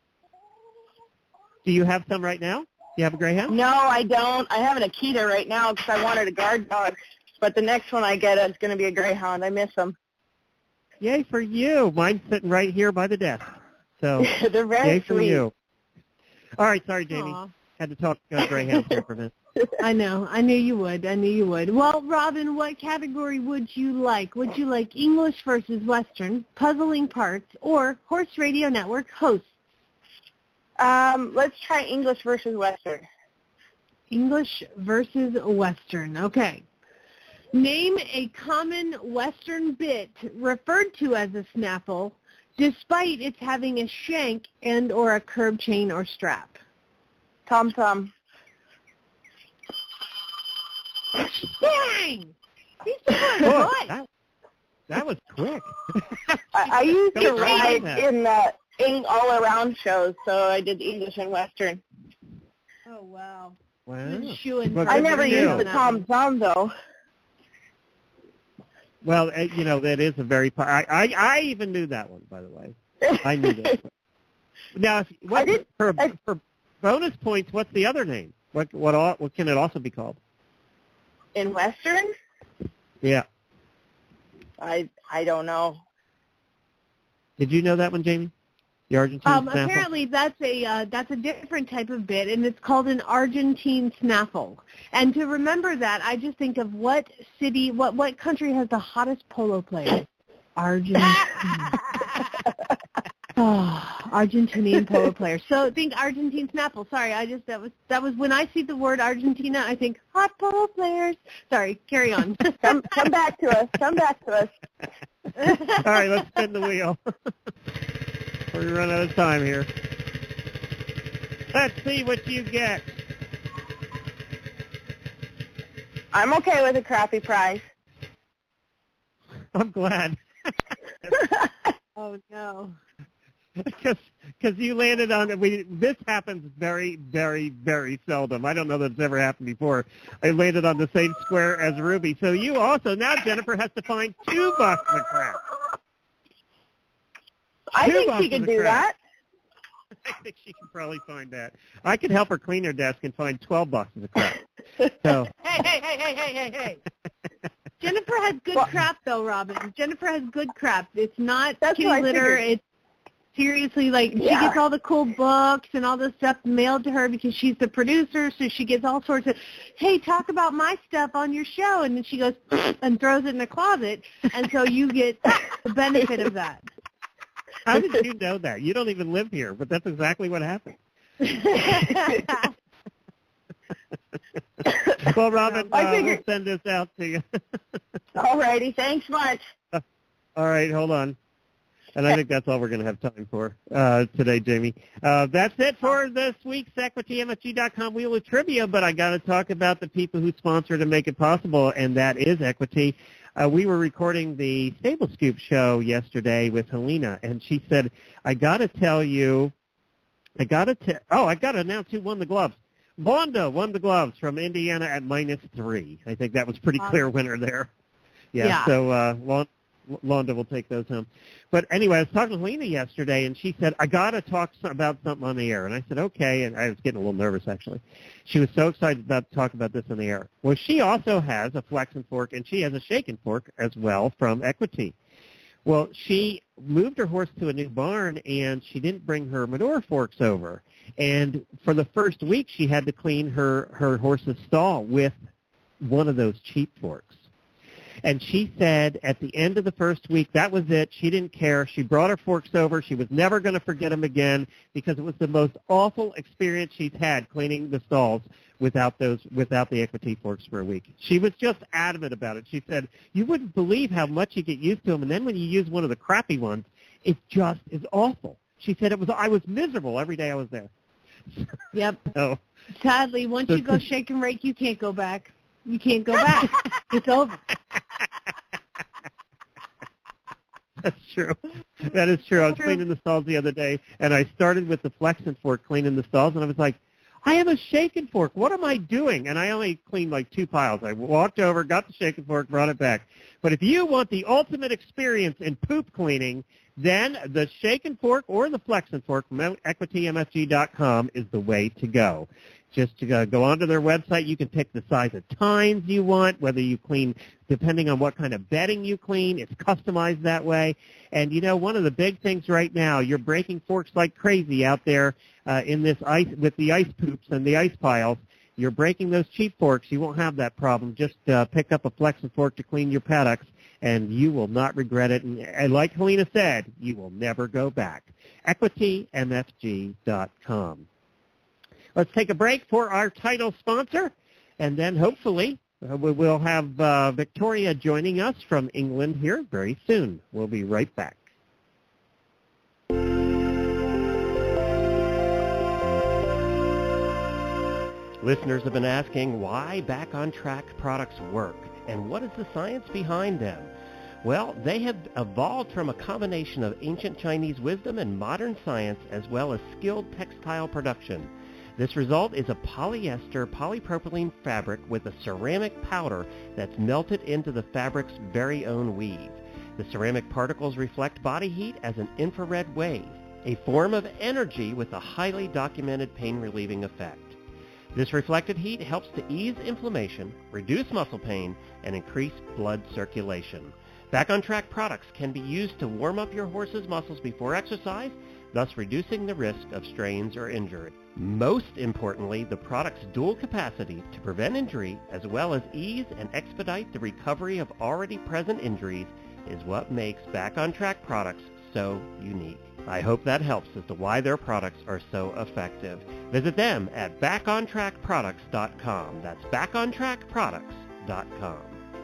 Do you have some right now? Do you have a greyhound? No, I don't. I have an Akita right now because I wanted a guard dog. But the next one I get is going to be a greyhound. I miss them. Yay for you. Mine's sitting right here by the desk. So, They're very yay for sweet. you. All right, sorry, Jamie. Aw. Had to talk uh, greyhounds here for a minute. I know. I knew you would. I knew you would. Well, Robin, what category would you like? Would you like English versus Western, puzzling parts, or Horse Radio Network hosts? Um, let's try English versus Western. English versus Western. Okay. Name a common Western bit referred to as a snaffle, despite its having a shank and or a curb chain or strap. Tom Thumb. Dang! These people are Oh, good. that, that was quick. I, I used to Don't ride that. in the in all around shows, so I did English and Western. Oh, wow. Wow. Been shooing Well, for I good never for used you. the Tom Thumb though. Well, uh, you know, that is a very... po- I, I, I even knew that one, by the way. I knew that. Now, if, what, I did- for, I- for bonus points, what's the other name? What, what, al- what can it also be called? In Western, Yeah. I I don't know. Did you know that one, Jamie? The Argentine Um, snaffle? apparently, that's a uh, that's a different type of bit, and it's called an Argentine snaffle. And to remember that, I just think of what city, what what country has the hottest polo players? Argentina. Oh, Argentinian polo players. So think Argentine snaffle. Sorry, I just that was that was when I see the word Argentina, I think hot polo players. Sorry, carry on. Come come back to us. Come back to us. All right, let's spin the wheel. Before we run out of time here. Let's see what you get. I'm okay with a crappy prize. I'm glad. Oh no. because because you landed on we. This happens very, very, very seldom. I don't know that it's ever happened before. I landed on the same square as Ruby. So you also now Jennifer has to find two boxes of crap. I Two think boxes she can of do crap. that. I think she can probably find that. I could help her clean her desk and find twelve boxes of crap. So. Hey, hey, hey, hey, hey, hey, hey. Jennifer has good Well- crap, though, Robin. Jennifer has good crap. It's not That's kitty what I litter. figured. It's seriously like Yeah. she gets all the cool books and all this stuff mailed to her because she's the producer, so she gets all sorts of, hey, talk about my stuff on your show, and then she goes and throws it in the closet, and so you get the benefit of that. How did you know that? You don't even live here, but that's exactly what happened. Well, Robin, I uh, we'll figured- send this out to you. Alrighty, thanks much. All right, hold on. And I think that's all we're going to have time for uh, today, Jamie. Uh, that's it for this week's Equity M F G dot com Wheel of Trivia, but I got to talk about the people who sponsor to make it possible, and that is Equity. Uh, we were recording the Stable Scoop show yesterday with Helena, and she said, I got to tell you, I got to tell, oh, I got to announce who won the gloves. Londa won the gloves from Indiana at minus three. I think that was a pretty clear winner there. Yeah, Yeah. so uh, Lon- Londa will take those home. But anyway, I was talking to Helena yesterday, and she said, I got to talk so- about something on the air. And I said, okay, and I was getting a little nervous, actually. She was so excited about to talk about this on the air. Well, she also has a flex and fork, and she has a shake and fork as well from Equity. Well, she moved her horse to a new barn, and she didn't bring her manure forks over. And for the first week, she had to clean her, her horse's stall with one of those cheap forks. And she said at the end of the first week, that was it. She didn't care. She brought her forks over. She was never going to forget them again because it was the most awful experience she's had cleaning the stalls without those, without the Equity forks for a week. She was just adamant about it. She said, you wouldn't believe how much you get used to them. And then when you use one of the crappy ones, it just is awful. She said it was, I was miserable every day I was there. Yep. So, Sadly, once you go shake and rake, you can't go back. You can't go back. It's over. That's true. That is true. I was cleaning the stalls the other day, and I started with the flex and fork cleaning the stalls, and I was like, I have a shake and fork. What am I doing? And I only cleaned like two piles. I walked over, got the shake and fork, brought it back. But if you want the ultimate experience in poop cleaning, then the shake and fork or the flex and fork from Equity M F G dot com is the way to go. Just to uh, go onto their website, you can pick the size of tines you want, whether you clean, depending on what kind of bedding you clean. It's customized that way. And, you know, one of the big things right now, you're breaking forks like crazy out there uh, in this ice with the ice poops and the ice piles. You're breaking those cheap forks. You won't have that problem. Just uh, pick up a flex and fork to clean your paddocks, and you will not regret it. And, and like Helena said, you will never go back. Equity M F G dot com. Let's take a break for our title sponsor, and then hopefully uh, we will have uh, Victoria joining us from England here very soon. We'll be right back. Listeners have been asking why Back on Track products work, and what is the science behind them? Well, they have evolved from a combination of ancient Chinese wisdom and modern science, as well as skilled textile production. This result is a polyester polypropylene fabric with a ceramic powder that's melted into the fabric's very own weave. The ceramic particles reflect body heat as an infrared wave, a form of energy with a highly documented pain-relieving effect. This reflected heat helps to ease inflammation, reduce muscle pain, and increase blood circulation. Back on Track products can be used to warm up your horse's muscles before exercise, thus reducing the risk of strains or injury. Most importantly, the product's dual capacity to prevent injury as well as ease and expedite the recovery of already present injuries is what makes Back on Track products so unique. I hope that helps as to why their products are so effective. Visit them at back on track products dot com. That's back on track products dot com.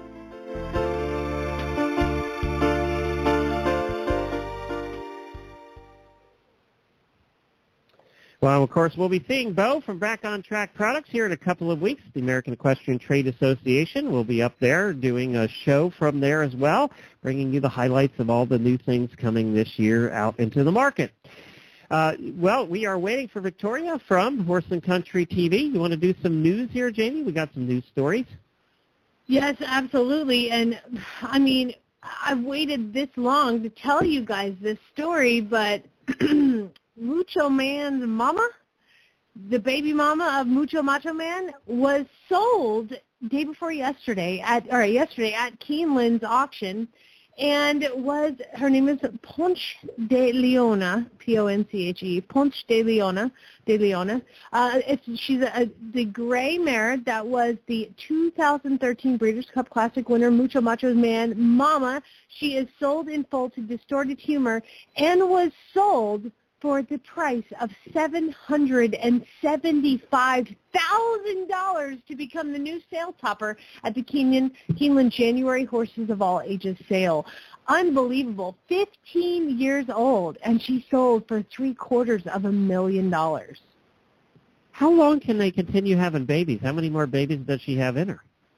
Well, of course, we'll be seeing Bo from Back on Track Products here in a couple of weeks. The American Equestrian Trade Association will be up there doing a show from there as well, bringing you the highlights of all the new things coming this year out into the market. Uh, well, we are waiting for Victoria from Horse and Country T V. You want to do some news here, Jamie? We got some news stories. Yes, absolutely. And, I mean, I've waited this long to tell you guys this story, but Mucho Man's mama, the baby mama of Mucho Macho Man, was sold day before yesterday at or yesterday at Keeneland's auction, and was her name is Ponche de Leona, P O N C H E, Ponche de Leona, de Leona. Uh, it's, she's a, a, the gray mare that was the two thousand thirteen Breeders' Cup Classic winner, Mucho Macho Man Mama. She is sold in full to Distorted Humor and was sold for the price of seven hundred seventy-five thousand dollars to become the new sale topper at the Keeneland, Keeneland January Horses of All Ages sale. Unbelievable. fifteen years old, and she sold for three quarters of a million dollars. How long can they continue having babies? How many more babies does she have in her?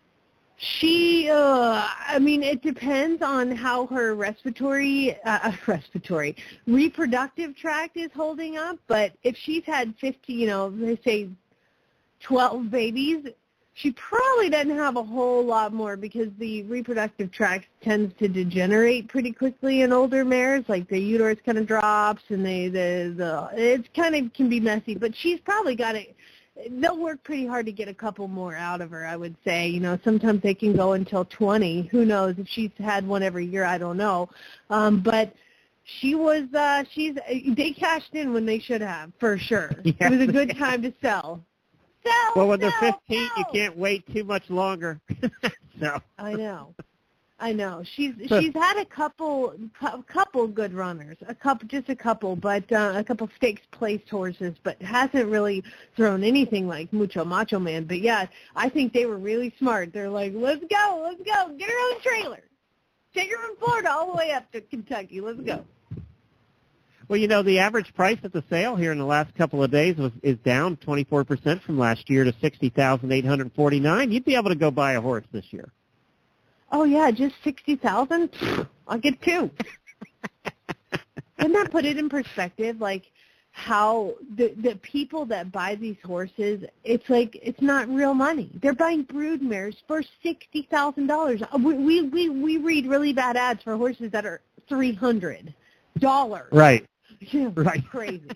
She, uh, I mean, it depends on how her respiratory, uh, respiratory, reproductive tract is holding up. But if she's had fifty, you know, they say twelve babies, she probably doesn't have a whole lot more because the reproductive tract tends to degenerate pretty quickly in older mares. Like the uterus kind of drops, and they, the, the, it kind of can be messy. But she's probably got it. They'll work pretty hard to get a couple more out of her, I would say. You know, sometimes they can go until twenty. Who knows? If she's had one every year, I don't know. Um, but she was, uh, she's, they cashed in when they should have, for sure. Yes. It was a good time to sell. Sell, well, when sell, they're fifteen, sell. You can't wait too much longer. So. I know. I know. She's she's had a couple a couple good runners, a couple just a couple, but uh, a couple stakes placed horses, but hasn't really thrown anything like Mucho Macho Man. But yeah, I think they were really smart. They're like, let's go, let's go, get her own trailer, take her from Florida all the way up to Kentucky. Let's go. Well, you know, the average price at the sale here in the last couple of days was is down twenty-four percent from last year to sixty thousand eight hundred forty-nine. You'd be able to go buy a horse this year. Oh, yeah, just sixty thousand dollars? I'll get two. Doesn't that put it in perspective, like how the, the people that buy these horses, it's like it's not real money. They're buying brood mares for sixty thousand dollars. We, we, we, we read really bad ads for horses that are three hundred dollars. Right. Yeah, right. Crazy.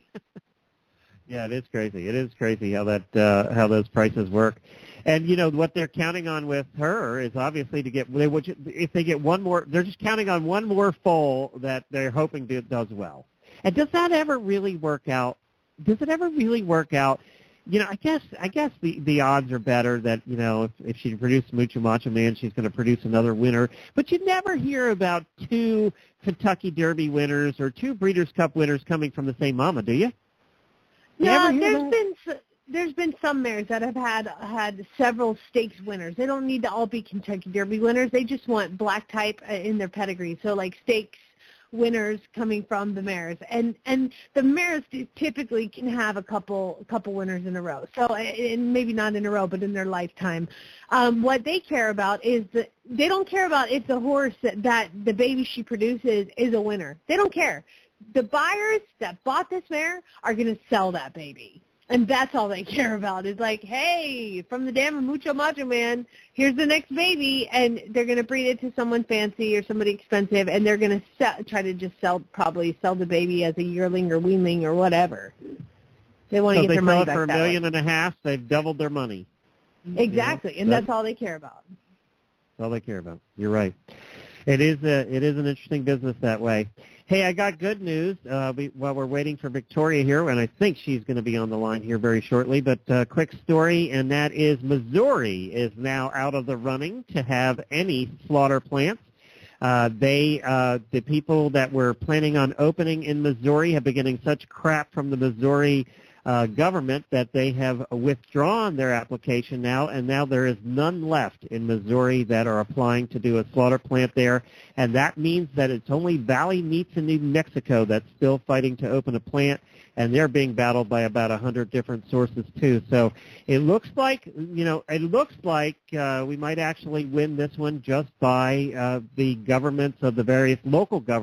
Yeah, it is crazy. It is crazy how that uh, how those prices work. And, you know, what they're counting on with her is obviously to get, they would, if they get one more, they're just counting on one more foal that they're hoping to, does well. And does that ever really work out? Does it ever really work out? You know, I guess I guess the, the odds are better that, you know, if, if she produces Mucho Macho Man, she's going to produce another winner. But you never hear about two Kentucky Derby winners or two Breeders' Cup winners coming from the same mama, do you? you no, there's been... There's been some mares that have had had several stakes winners. They don't need to all be Kentucky Derby winners. They just want black type in their pedigree. So like stakes winners coming from the mares, and and the mares typically can have a couple a couple winners in a row. So and maybe not in a row, but in their lifetime. Um, what they care about is that they don't care about if the horse that, that the baby she produces is a winner. They don't care. The buyers that bought this mare are going to sell that baby. And that's all they care about is like, hey, from the dam of Mucho Macho Man, here's the next baby, and they're going to breed it to someone fancy or somebody expensive, and they're going to sell, try to just sell, probably sell the baby as a yearling or weanling or whatever. They want to so get their money back. So they sell it for a million way. and a half. They've doubled their money. Exactly, yeah, and that's, that's all they care about. That's all they care about. You're right. It is a, it is an interesting business that way. Hey, I got good news. Uh, we, while we're waiting for Victoria here, and I think she's going to be on the line here very shortly, but uh, quick story, and that is Missouri is now out of the running to have any slaughter plants. Uh, they, uh, the people that were planning on opening in Missouri have been getting such crap from the Missouri uh, government that they have withdrawn their application now, and now there is none left in Missouri that are applying to do a slaughter plant there, and that means that it's only Valley Meats in New Mexico that's still fighting to open a plant, and they're being battled by about a hundred different sources too. So it looks like, you know, it looks like uh, we might actually win this one just by uh, the governments of the various local governments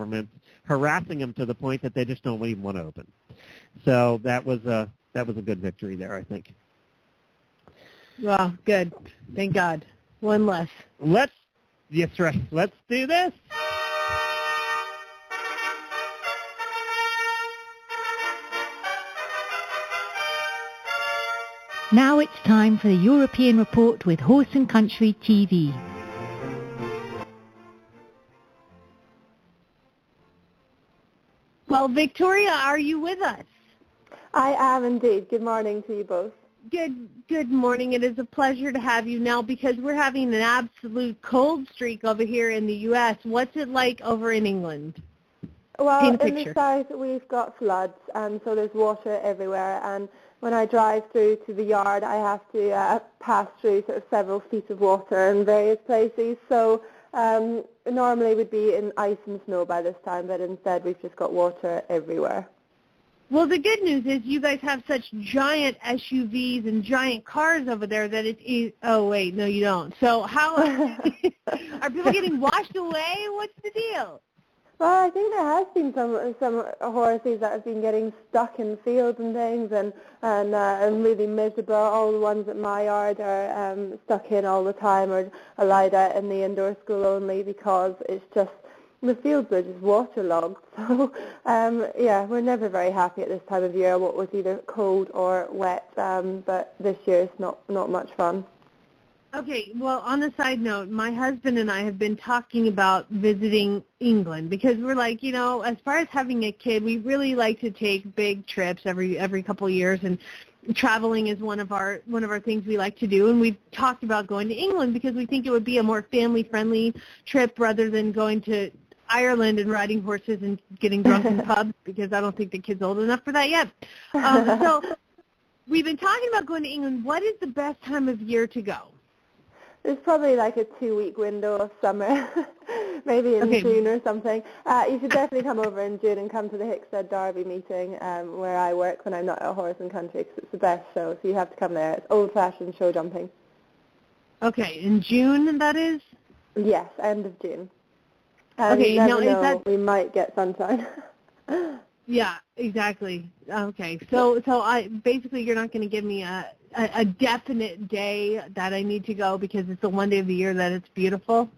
harassing them to the point that they just don't even want to open. So that was a that was a good victory there, I think. Well, good. Thank God. One less. Let's, yes, right. Let's do this. Now it's time for the European Report with Horse and Country T V. Well, Victoria, are you with us? I am indeed. Good morning to you both. Good good morning. It is a pleasure to have you now because we're having an absolute cold streak over here in the U S. What's it like over in England? Well, Paint a in picture. the south we've got floods, and so there's water everywhere. And when I drive through to the yard, I have to uh, pass through sort of several feet of water in various places. So um, normally we'd be in ice and snow by this time, but instead we've just got water everywhere. Well, the good news is you guys have such giant S U Vs and giant cars over there that it's easy. Oh, wait, no, you don't. So how are people getting washed away? What's the deal? Well, I think there has been some some horses that have been getting stuck in fields and things, and and uh, and really miserable. All the ones at my yard are um, stuck in all the time, or allowed out in the indoor school only because it's just the fields are just waterlogged. So um, yeah, we're never very happy at this time of year. What was either cold or wet, um, but this year it's not not much fun. Okay, well, on a side note, my husband and I have been talking about visiting England because we're like, you know, as far as having a kid, we really like to take big trips every every couple of years, and traveling is one of our one of our things we like to do. And we've talked about going to England because we think it would be a more family-friendly trip rather than going to Ireland and riding horses and getting drunk in pubs, because I don't think the kid's old enough for that yet. Um, so we've been talking about going to England. What is the best time of year to go? There's probably like a two-week window of summer, maybe in Okay. June or something. Uh, you should definitely come over in June and come to the Hickstead Derby meeting um, where I work when I'm not at Horse and Country, because it's the best show, so you have to come there. It's old-fashioned show jumping. Okay, in June, that is? Yes, end of June. And Okay, you never now is know, that- we might get sunshine. Yeah, exactly. Okay, so so I basically you're not going to give me a, a a definite day that I need to go because it's the one day of the year that it's beautiful.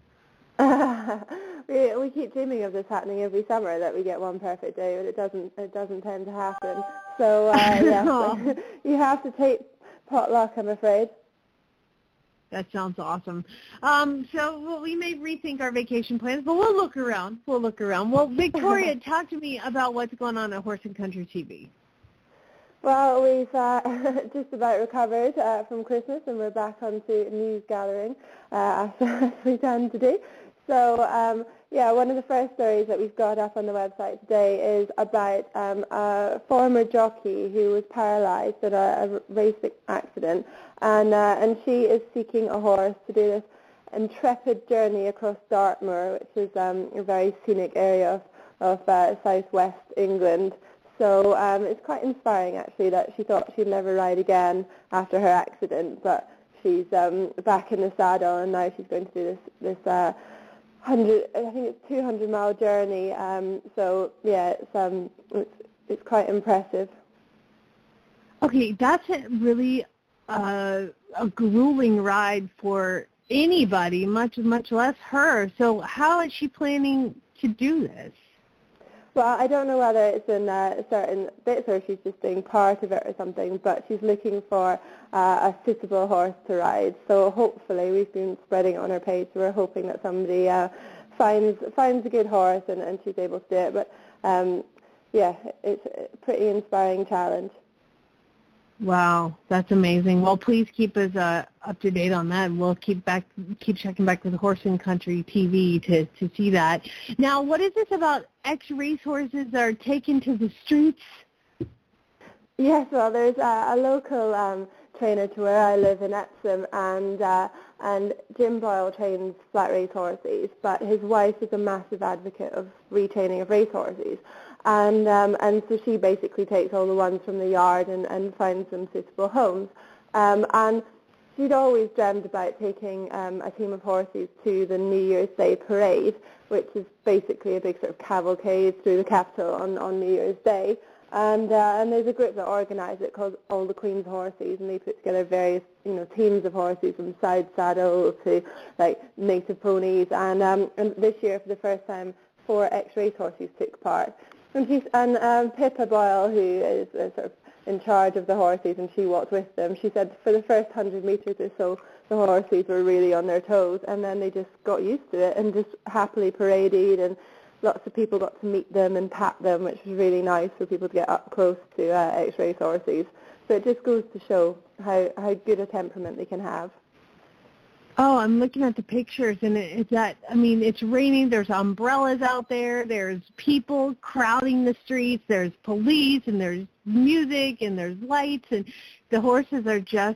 we we keep dreaming of this happening every summer, that we get one perfect day, but it doesn't it doesn't tend to happen. So uh, yeah, you have to take potluck, I'm afraid. That sounds awesome. Um, so well, we may rethink our vacation plans, but we'll look around. We'll look around. Well, Victoria, talk to me about what's going on at Horse and Country T V. Well, we've uh, just about recovered uh, from Christmas, and we're back onto news gathering uh, as we tend to do. So, um, yeah, one of the first stories that we've got up on the website today is about um, a former jockey who was paralysed at a, a race accident, and uh, and she is seeking a horse to do this intrepid journey across Dartmoor, which is um, a very scenic area of, of uh, southwest England. So um, it's quite inspiring, actually, that she thought she'd never ride again after her accident, but she's um, back in the saddle, and now she's going to do this this uh, hundred, I think it's two hundred mile journey. Um, so yeah, it's um, it's it's quite impressive. Okay, that's a really uh, a grueling ride for anybody, much much less her. So how is she planning to do this? Well, I don't know whether it's in uh, certain bits or she's just doing part of it or something, but she's looking for uh, a suitable horse to ride. So hopefully, we've been spreading it on her page, so we're hoping that somebody uh, finds finds a good horse and, and she's able to do it. But um, yeah, it's a pretty inspiring challenge. Wow, that's amazing. Well, please keep us uh, up to date on that. We'll keep back, keep checking back with Horse and Country T V to, to see that. Now, what is this about ex-racehorses that are taken to the streets? Yes, well, there's a, a local um, trainer to where I live in Epsom, and uh, and Jim Boyle trains flat race horses, but his wife is a massive advocate of retraining of racehorses. And um, and so she basically takes all the ones from the yard and, and finds them suitable homes. Um, and she'd always dreamed about taking um, a team of horses to the New Year's Day parade, which is basically a big sort of cavalcade through the capital on, on New Year's Day. And uh, and there's a group that organise it called All the Queen's Horses, and they put together various, you know, teams of horses from side saddle to like native ponies. And um, and this year, for the first time, four ex-race horses took part. And she's and um, Pippa Boyle, who is uh, sort of in charge of the horses, and she walked with them. She said for the first hundred metres or so, the horses were really on their toes, and then they just got used to it and just happily paraded, and lots of people got to meet them and pat them, which was really nice for people to get up close to uh, ex-race horses. So it just goes to show how, how good a temperament they can have. Oh, I'm looking at the pictures, and it, it's that, I mean, it's raining, there's umbrellas out there, there's people crowding the streets, there's police, and there's music, and there's lights, and the horses are just,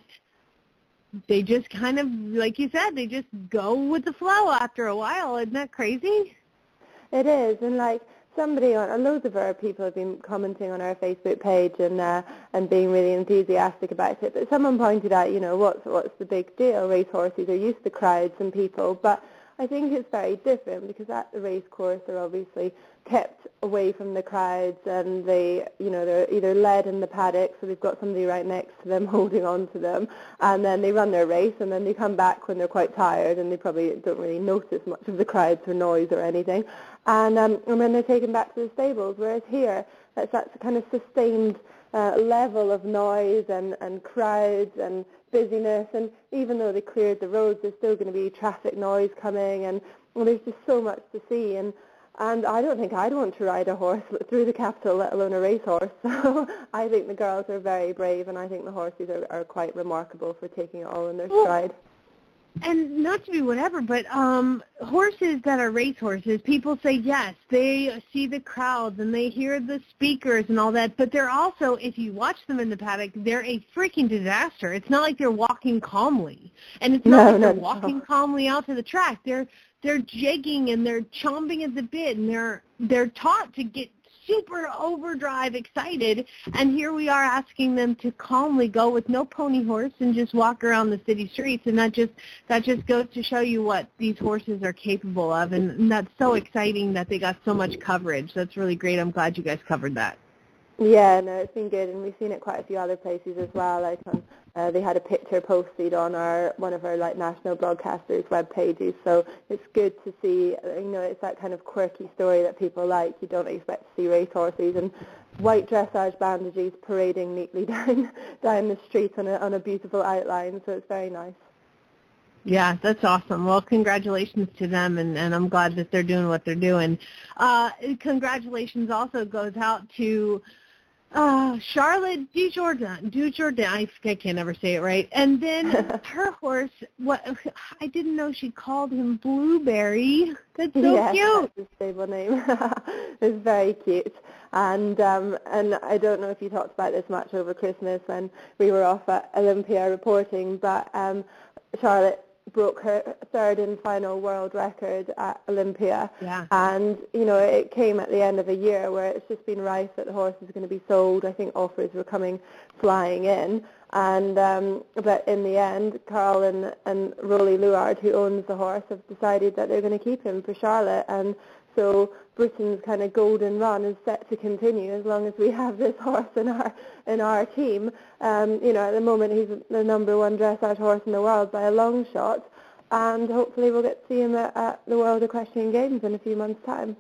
they just kind of, like you said, they just go with the flow after a while. Isn't that crazy? It is, and like somebody on, loads of our people have been commenting on our Facebook page and uh, and being really enthusiastic about it. But someone pointed out, you know, what's what's the big deal? Racehorses are used to crowds and people, but I think it's very different because at the race course they're obviously kept away from the crowds, and they, you know, they're either led in the paddock, so they've got somebody right next to them holding on to them, and then they run their race, and then they come back when they're quite tired, and they probably don't really notice much of the crowds or noise or anything, and um, and then they're taken back to the stables. Whereas here, that's that kind of sustained uh, level of noise and, and crowds and busyness, and even though they cleared the roads, there's still going to be traffic noise coming, and well, there's just so much to see. And And I don't think I'd want to ride a horse through the capital, let alone a racehorse. So I think the girls are very brave, and I think the horses are, are quite remarkable for taking it all in their well, stride. And not to be whatever, but um, horses that are racehorses, people say yes, they see the crowds and they hear the speakers and all that, but they're also, if you watch them in the paddock, they're a freaking disaster. It's not like they're walking calmly, and it's not no, like no, they're walking no. calmly out to the track. They're they're jigging and they're chomping at the bit, and they're they're taught to get super overdrive excited, and here we are asking them to calmly go with no pony horse and just walk around the city streets, and that just that just goes to show you what these horses are capable of, and, and that's so exciting that they got so much coverage. That's really great. I'm glad you guys covered that. Yeah, no, it's been good, and we've seen it quite a few other places as well. Like on, uh, they had a picture posted on our one of our like national broadcasters' web pages, so it's good to see. You know, it's that kind of quirky story that people like. You don't expect to see racehorses and white dressage bandages parading neatly down down the street on a on a beautiful outline. So it's very nice. Yeah, that's awesome. Well, congratulations to them, and, and I'm glad that they're doing what they're doing. Uh, congratulations also goes out to uh, Charlotte Dujardin. Dujardin, I, I can't ever say it right. And then her horse, what I didn't know she called him Blueberry. That's so yes, cute. That's a stable name. It's very cute. And um, and I don't know if you talked about this much over Christmas when we were off at Olympia reporting, but um, Charlotte broke her third and final world record at Olympia. Yeah. And, you know, it came at the end of a year where it's just been rife that the horse is going to be sold. I think offers were coming flying in. And um, but in the end, Carl and, and Rolly Luard, who owns the horse, have decided that they're going to keep him for Charlotte. And so Britain's kind of golden run is set to continue as long as we have this horse in our in our team. Um, you know, at the moment he's the number one dressage horse in the world by a long shot, and hopefully we'll get to see him at, at the World Equestrian Games in a few months' time.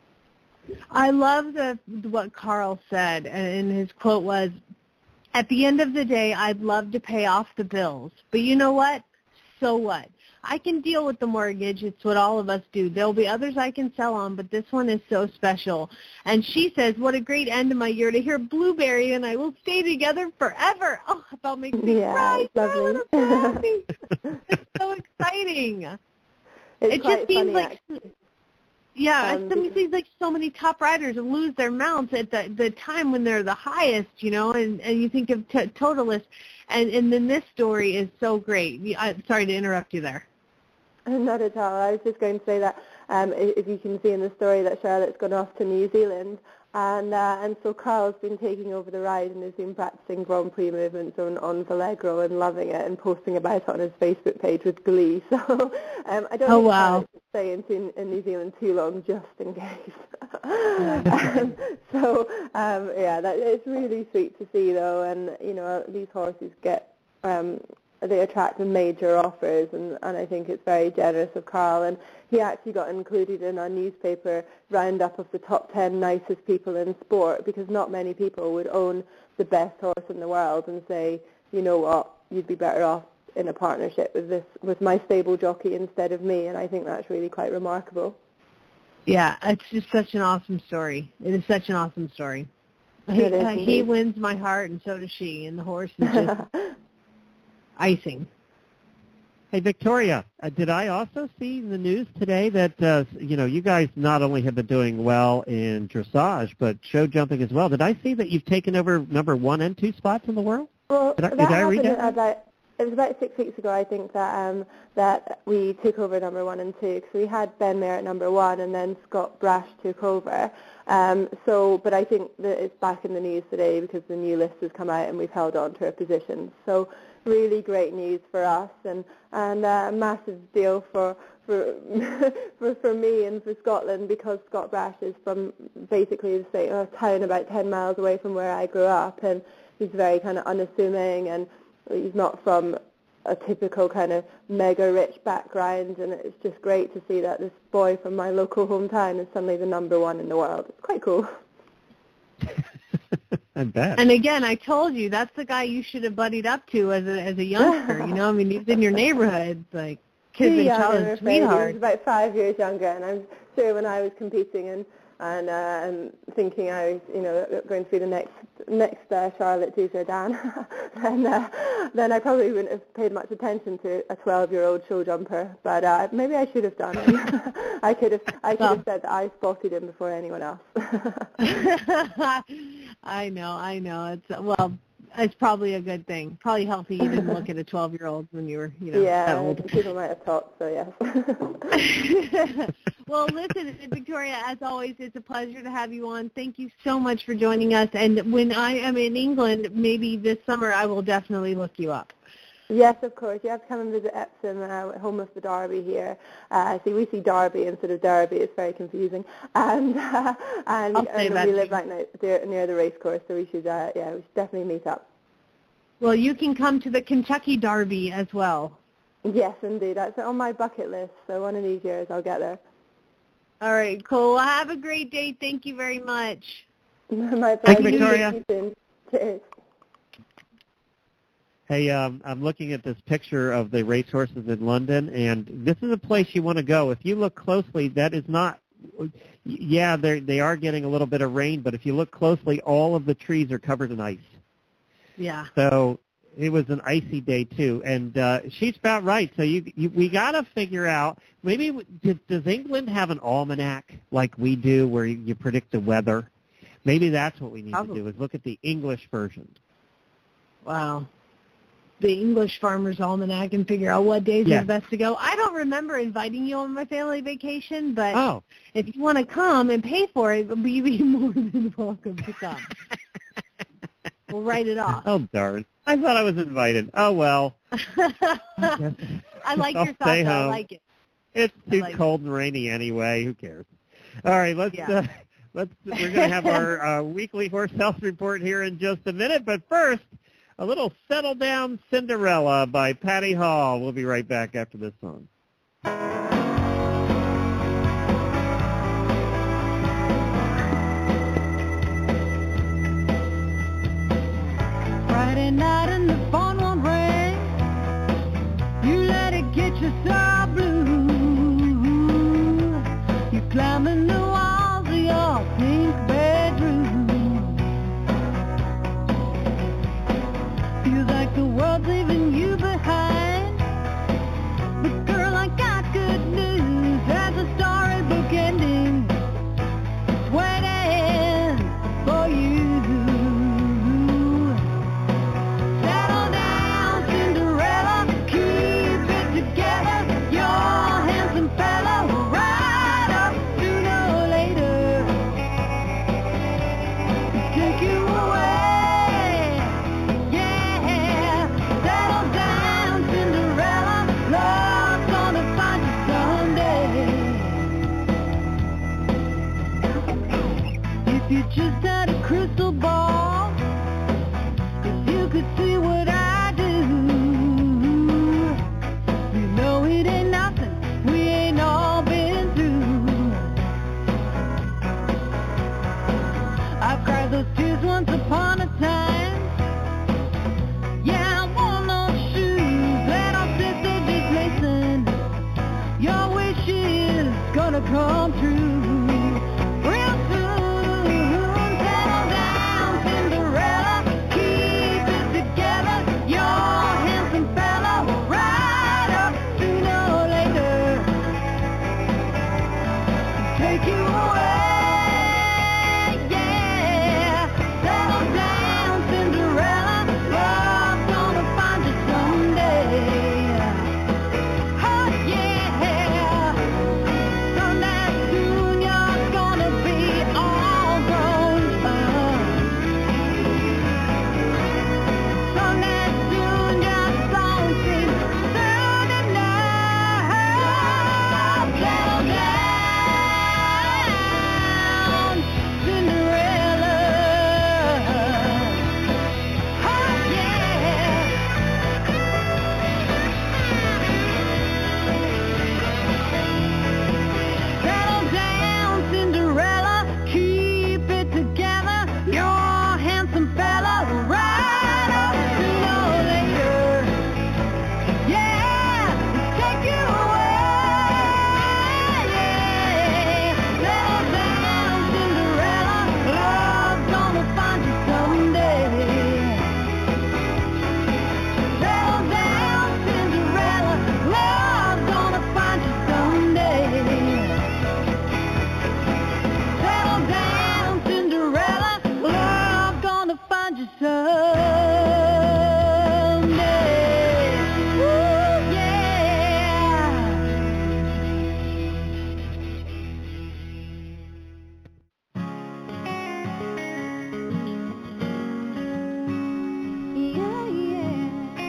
I love the what Carl said, and his quote was, "At the end of the day, I'd love to pay off the bills, but you know what? So what? I can deal with the mortgage. It's what all of us do. There'll be others I can sell on, but this one is so special." And she says, what a great end of my year to hear Blueberry and I will stay together forever. Oh, it about makes me yeah, cry. It's lovely. It's so exciting. It's it quite just seems funny, like... actually. Yeah, Um, it seems like so many top riders lose their mounts at the the time when they're the highest, you know, and, and you think of t- Totalist, and, and then this story is so great. I, sorry to interrupt you there. Not at all. I was just going to say that um, i- if you can see in the story that Charlotte's gone off to New Zealand. And uh, and so Carl's been taking over the ride and has been practicing Grand Prix movements on, on Valegro and loving it and posting about it on his Facebook page with glee. So um, I don't Oh, think wow. Charlotte should stay in, in, in New Zealand too long just in case. um, so um, yeah, that, it's really sweet to see though, and you know these horses get um, they attract major offers, and, and I think it's very generous of Carl. And he actually got included in our newspaper roundup of the top ten nicest people in sport, because not many people would own the best horse in the world and say, you know what, you'd be better off in a partnership with this with my stable jockey instead of me. And I think that's really quite remarkable. Yeah, it's just such an awesome story. It is such an awesome story. He, It is uh, he indeed. wins my heart, and so does she, and the horse is just icing. Hey, Victoria, uh, did I also see in the news today that, uh, you know, you guys not only have been doing well in dressage, but show jumping as well. Did I see that you've taken over number one and two spots in the world? Well, Did I- that did I happened read that right? about, it was about six weeks ago, I think, that um, that we took over number one and two. So we had Ben Mayer at number one, and then Scott Brash took over. Um, so, but I think that it's back in the news today because the new list has come out, and we've held on to our positions. So, really great news for us, and and uh, a massive deal for for, for for me and for Scotland, because Scott Brash is from basically the same a town about ten miles away from where I grew up, and he's very kind of unassuming, and he's not from a typical kind of mega rich background, and it's just great to see that this boy from my local hometown is suddenly the number one in the world. It's quite cool. I bet. And again, I told you that's the guy you should have buddied up to as a as a youngster. You know, I mean, he's in your neighborhood, like kids Too and young, I'm children, afraid. He was sweetheart. about five years younger, and I'm sure when I was competing and and, uh, and thinking I was, you know, going to be the next next uh, Charlotte Dujardin, then uh, then I probably wouldn't have paid much attention to a twelve-year-old show jumper. But uh, maybe I should have done it. I could have I could have said that I spotted him before anyone else. I know, I know. It's well, it's probably a good thing. Probably healthy you didn't look at a twelve-year-old when you were, you know, yeah, that old. people might have talked, so yes. Well, listen, Victoria, as always, it's a pleasure to have you on. Thank you so much for joining us. And when I am in England, maybe this summer, I will definitely look you up. Yes, of course. You have to come and visit Epsom, uh, home of the Derby here. Uh, see, we see Derby instead of Derby. It's very confusing. And uh, and, I'll say and that we to live you. right near, near the race course, so we should, uh, yeah, we should definitely meet up. Well, you can come to the Kentucky Derby as well. Yes, indeed. That's on my bucket list. So one of these years, I'll get there. All right, cool. Well, have a great day. Thank you very much. My pleasure. Thank you, Victoria. See you soon. Cheers. Hey, um, I'm looking at this picture of the racehorses in London, and this is a place you want to go. If you look closely, that is not, yeah, they they are getting a little bit of rain, but if you look closely, all of the trees are covered in ice. Yeah. So it was an icy day too, and uh, she's about right. So you, you we got to figure out, maybe, does, does England have an almanac like we do where you, you predict the weather? Maybe that's what we need Probably. to do, is look at the English version. Wow. The English Farmer's Almanac and figure out what days Yeah. are best to go. I don't remember inviting you on my family vacation, but Oh. if you want to come and pay for it, you'd be more than welcome to come. We'll write it off. Oh, darn. I thought I was invited. Oh, well. I like I'll your thoughts. stay though. I home. like it. It's I too like cold and rainy anyway. Who cares? All right, let's Yeah. uh, let's we're going to have our uh, weekly horse health report here in just a minute, but first, a little Settle Down Cinderella by Patty Hall. We'll be right back after this song. Friday night and the phone won't ring. You let it get you so blue. You climbing the walls of your pink bedroom. Feels like the world's leaving you behind. But girl, I got good news. There's a storybook ending. It's waiting for you. Settle If you just had a crystal ball, if you could see what I do, you know it ain't nothing we ain't all been through. I cried those tears once upon a time. Yeah, I wore those shoes that our sister just listened. Your wish is gonna come true. Real soon, settle down, Cinderella. Keep it together. You're a handsome fella. Right up sooner or later. Take you away, yeah. Settle down, Cinderella. Love's gonna find you someday. Oh yeah. Someday soon you're gonna be all grown up. Someday soon your song seems soon enough. Settle down, Cinderella. Oh yeah. Settle down, Cinderella. Keep it together. You're a handsome fella. Right up sooner or later. Yeah, take you away. Settle down, Cinderella. Love's gonna find you someday. Settle down, Cinderella. Love's gonna find you someday. Settle down, Cinderella. Love gonna find you someday. Ooh, yeah. Yeah, yeah.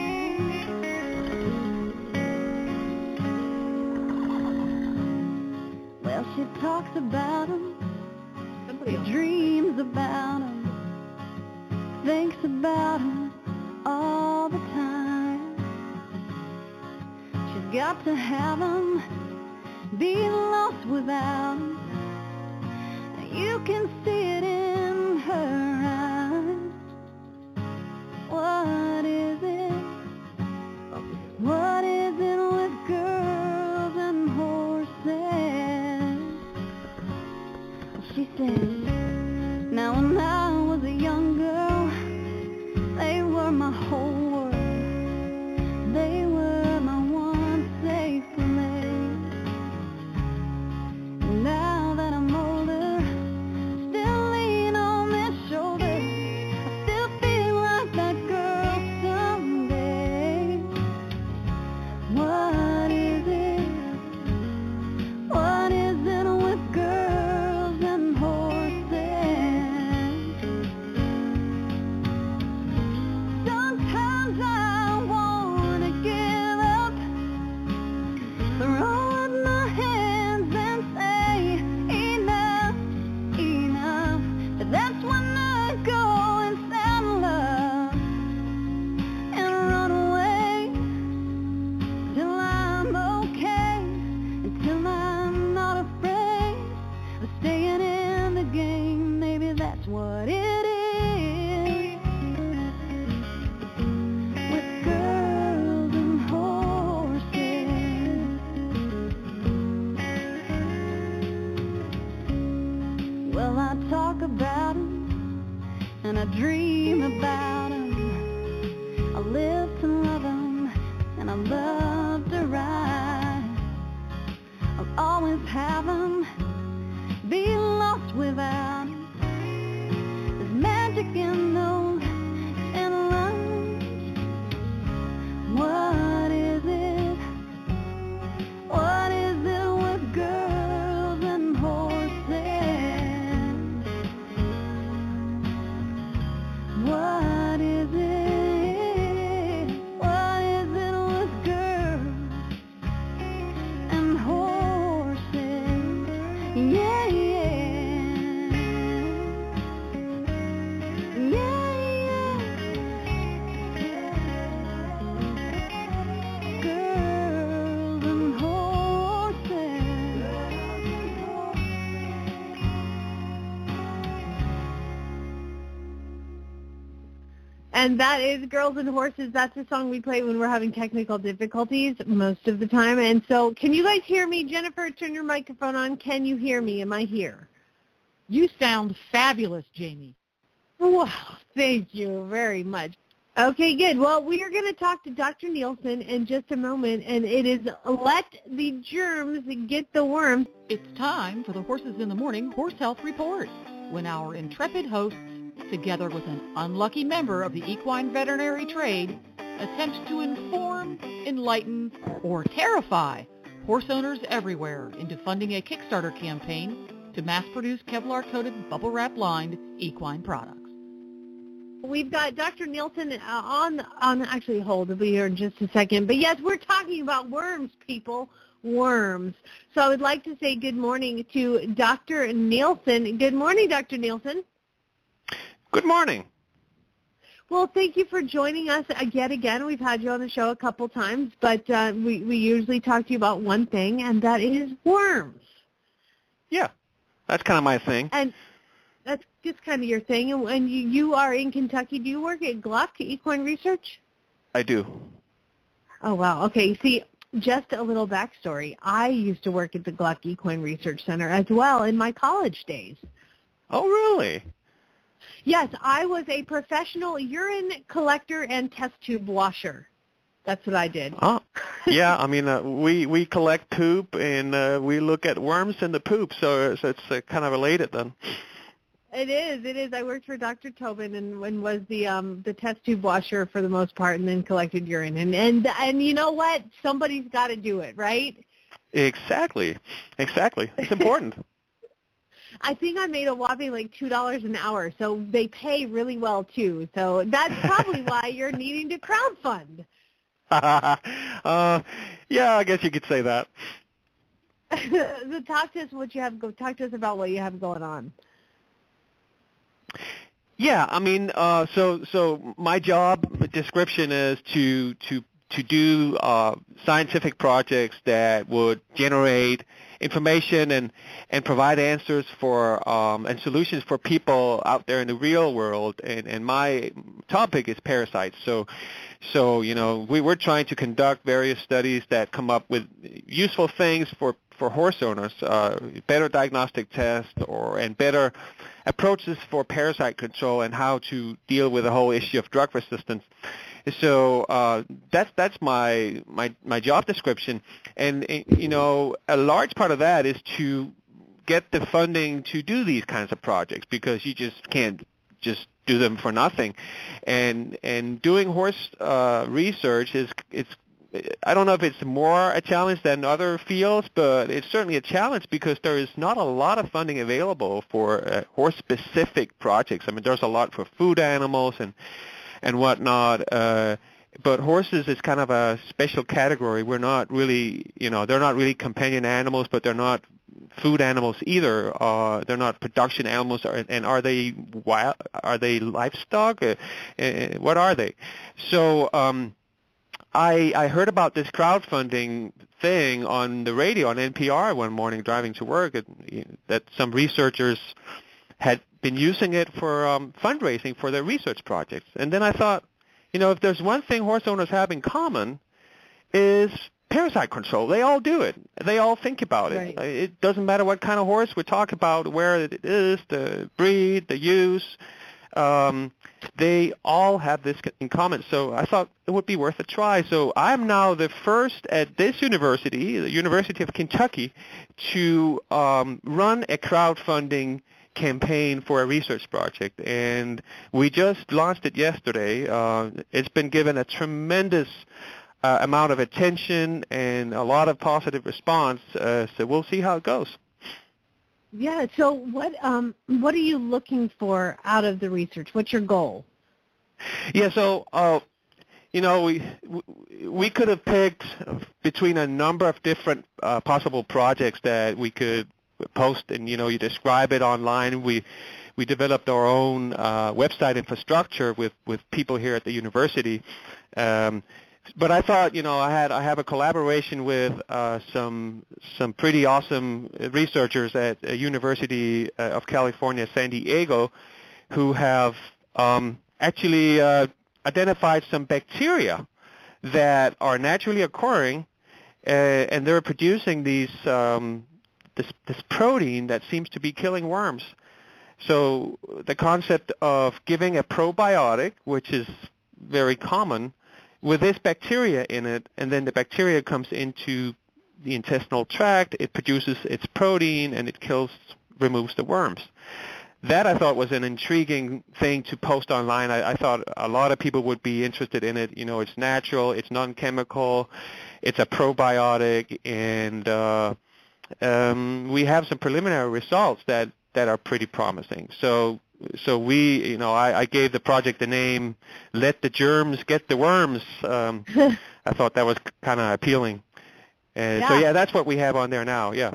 Well, she talks about him. Somebody else. Dreams about him, thinks about him all the time. She's got to have him, be lost without him. You can see it in her eyes. What is it? What is it with girls and horses? She said, now when I was a young girl, they were my whole world. They were my one safe place. Now that I'm older, still lean on their shoulders. I still feel like that girl someday. What is it? What is it with girls and horses? Sometimes I wanna give up, throw up my hands and say enough, enough. But that's when I go and settle up and run away till I'm okay, until I'm not afraid of staying in the game. Maybe that's what it is with girls and horses. Well, I talk about 'em and I dream about 'em. I live to love 'em and I love to ride. I'll always have 'em, be lost without 'em. There's magic in those and lines. What is it? What is it with girls and horses? What is it? What is it with girls and horses? Yeah, yeah. And that is Girls and Horses. That's a song we play when we're having technical difficulties most of the time. And so can you guys hear me? Jennifer, turn your microphone on. Can you hear me? Am I here? You sound fabulous, Jamie. Wow, thank you very much. Okay, good. Well, we are going to talk to Doctor Nielsen in just a moment, and it is Let the Germs Get the Worms. It's time for the Horses in the Morning Horse Health Report, when our intrepid hosts, together with an unlucky member of the equine veterinary trade, attempt to inform, enlighten, or terrify horse owners everywhere into funding a Kickstarter campaign to mass-produce Kevlar-coated, bubble-wrap lined equine products. We've got Doctor Nielsen on, on actually hold. He'll be here in just a second. But, yes, we're talking about worms, people, worms. So I would like to say good morning to Doctor Nielsen. Good morning, Doctor Nielsen. Good morning. Well, thank you for joining us yet again. We've had you on the show a couple times, but uh, we, we usually talk to you about one thing, and that is worms. Yeah, that's kind of my thing. And that's just kind of your thing. And, and you, you are in Kentucky. Do you work at Gluck Equine Research? I do. Oh, wow. Okay, see, just a little backstory. I used to work at the Gluck Equine Research Center as well in my college days. Oh, really? Yes, I was a professional urine collector and test tube washer. That's what I did. Oh, yeah. I mean, uh, we we collect poop and uh, we look at worms in the poop, so, so it's uh, kind of related then. It is. It is. I worked for Doctor Tobin and, and was the um, the test tube washer for the most part, and then collected urine. And and and you know what? Somebody's got to do it, right? Exactly. Exactly. It's important. I think I made a whopping like two dollars an hour, so they pay really well too. So that's probably why you're needing to crowdfund. uh, yeah, I guess you could say that. So talk to us what you have. Go talk to us about what you have going on. Yeah, I mean, uh, so so my job description is to to to do uh, scientific projects that would generate information and, and provide answers for um, and solutions for people out there in the real world. And, and my topic is parasites. So, so you know, we we're trying to conduct various studies that come up with useful things for, for horse owners, uh, better diagnostic tests or and better approaches for parasite control and how to deal with the whole issue of drug resistance. So uh, that's that's my my my job description, and you know a large part of that is to get the funding to do these kinds of projects because you just can't just do them for nothing, and and doing horse uh, research is it's I don't know if it's more a challenge than other fields, but it's certainly a challenge because there is not a lot of funding available for uh, horse-specific projects. I mean, there's a lot for food animals and and whatnot, uh, but horses is kind of a special category. We're not really, you know, they're not really companion animals, but they're not food animals either. Uh, they're not production animals, and are they wild? Are they livestock? Uh, uh, what are they? So um, I, I heard about this crowdfunding thing on the radio on N P R one morning driving to work, and, that some researchers had been using it for um, fundraising for their research projects. And then I thought, you know, if there's one thing horse owners have in common is parasite control. They all do it. They all think about it. Right. It doesn't matter what kind of horse we talk about, where it is, the breed, the use. Um, they all have this in common. So I thought it would be worth a try. So I'm now the first at this university, the University of Kentucky, to um, run a crowdfunding campaign for a research project, and we just launched it yesterday. Uh, it's been given a tremendous uh, amount of attention and a lot of positive response, uh, so we'll see how it goes. Yeah, so what um, what are you looking for out of the research? What's your goal? Yeah, so uh, you know, we we could have picked between a number of different uh, possible projects that we could post, and you know, you describe it online. We we developed our own uh, website infrastructure with, with people here at the university. Um, but I thought, you know, I had I have a collaboration with uh, some some pretty awesome researchers at the University of California, San Diego, who have um, actually uh, identified some bacteria that are naturally occurring, uh, and they're producing these um, this, this protein that seems to be killing worms. So the concept of giving a probiotic, which is very common, with this bacteria in it, and then the bacteria comes into the intestinal tract, it produces its protein, and it kills, removes the worms. That I thought was an intriguing thing to post online. I, I thought a lot of people would be interested in it. You know, it's natural, it's non-chemical, it's a probiotic, and uh, um, we have some preliminary results that, that are pretty promising. So, so we, you know, I, I gave the project the name "Let the Germs Get the Worms." Um, I thought that was kind of appealing, and yeah. so yeah, that's what we have on there now. Yeah.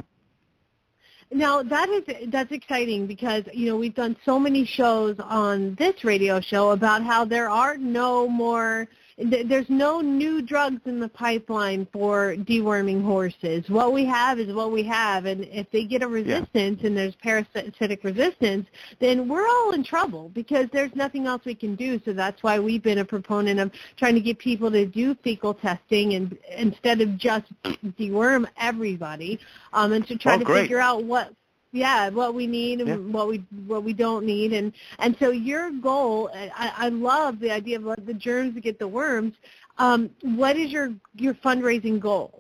Now that is that's exciting because you know we've done so many shows on this radio show about how there are no more, there's no new drugs in the pipeline for deworming horses. What we have is what we have, and if they get a resistance yeah. and there's parasitic resistance, then we're all in trouble because there's nothing else we can do. So that's why we've been a proponent of trying to get people to do fecal testing and instead of just deworm everybody, um, and to try oh, to great. figure out what. Yeah, what we need and yeah. what we what we don't need, and and so your goal. I, I love the idea of let the germs get the worms. Um, what is your your fundraising goal?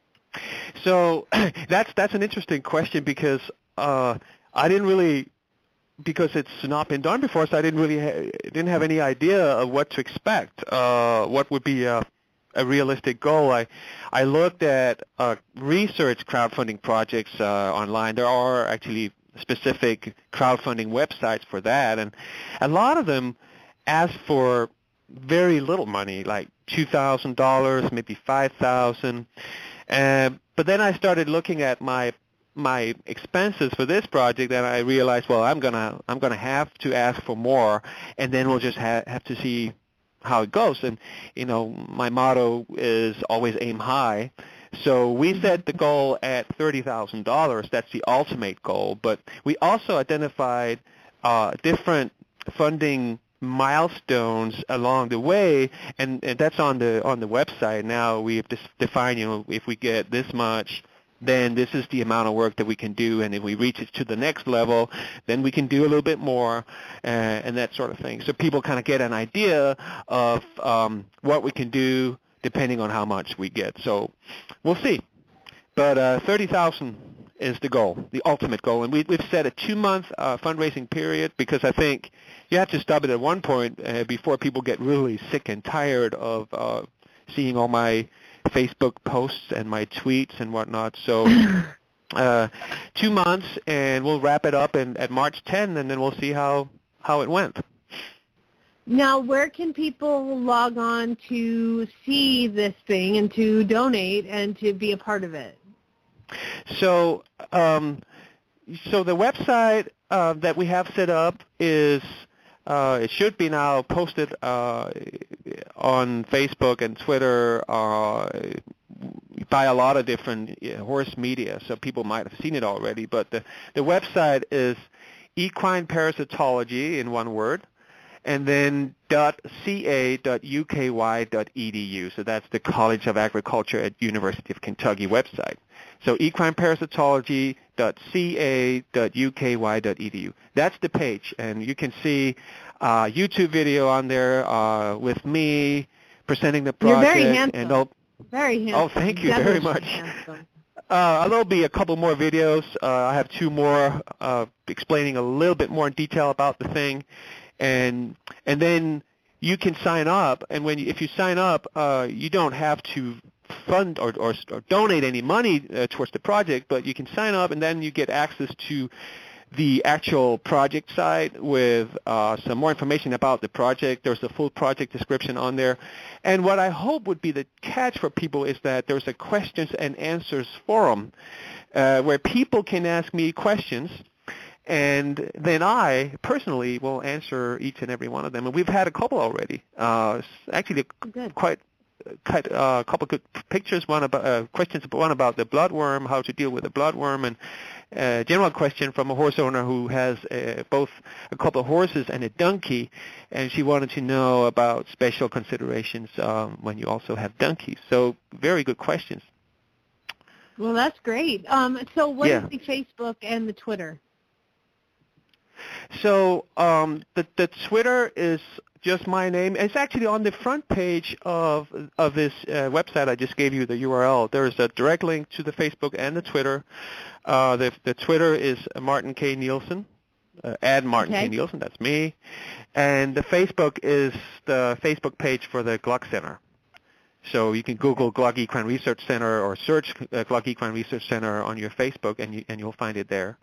So that's that's an interesting question because uh, I didn't really because it's not been done before, so I didn't really ha- didn't have any idea of what to expect. Uh, what would be a a realistic goal. I I looked at uh, research crowdfunding projects uh, online. There are actually specific crowdfunding websites for that, and a lot of them ask for very little money, like two thousand dollars, maybe five thousand dollars. Uh, but then I started looking at my my expenses for this project, and I realized, well, I'm gonna I'm gonna have to ask for more, and then we'll just ha- have to see how it goes. And you know, my motto is always aim high. So we set the goal at thirty thousand dollars. That's the ultimate goal. But we also identified uh, different funding milestones along the way, and, and that's on the on the website. Now we've just defined, you know, if we get this much, then this is the amount of work that we can do, and if we reach it to the next level, then we can do a little bit more, uh, and that sort of thing. So people kind of get an idea of um, what we can do depending on how much we get. So we'll see. But uh, thirty thousand is the goal, the ultimate goal, and we, we've set a two-month uh, fundraising period because I think you have to stop it at one point uh, before people get really sick and tired of uh, seeing all my Facebook posts and my tweets and whatnot. So uh, two months, and we'll wrap it up in, at March tenth, and then we'll see how, how it went. Now, where can people log on to see this thing and to donate and to be a part of it? So, um, so the website uh, that we have set up is uh, it should be now posted uh, on Facebook and Twitter uh, by a lot of different uh, horse media. So people might have seen it already. But the the website is equine parasitology in one word, and then .ca.uky.edu. So that's the College of Agriculture at University of Kentucky website. So equineparasitology.ca.uky.edu. That's the page, and you can see uh, YouTube video on there uh, with me presenting the project. You're very handsome. And I'll, very handsome. oh, thank you very much. Uh, there'll be a couple more videos. Uh, I have two more uh, explaining a little bit more in detail about the thing, and and then you can sign up. And when you, if you sign up, uh, you don't have to fund or, or, or donate any money uh, towards the project, but you can sign up, and then you get access to the actual project site with uh, some more information about the project. There's a full project description on there. And what I hope would be the catch for people is that there's a questions and answers forum uh, where people can ask me questions, and then I personally will answer each and every one of them. And we've had a couple already. Uh, actually, Good. quite quite uh, a couple good pictures. One about uh, questions. One about the bloodworm, how to deal with the bloodworm, and uh, general question from a horse owner who has uh, both a couple of horses and a donkey, and she wanted to know about special considerations um, when you also have donkeys. So very good questions. Well, that's great. Um, so what Yeah. is the Facebook and the Twitter? So um, the the Twitter is just my name. It's actually on the front page of of this uh, website. I just gave you the U R L. There's a direct link to the Facebook and the Twitter. Uh, the the Twitter is Martin K. Nielsen. Uh, add Martin Okay. K. Nielsen. That's me. And the Facebook is the Facebook page for the Gluck Center. So you can Google Gluck Equine Research Center or search uh, Gluck Equine Research Center on your Facebook, and you and you'll find it there.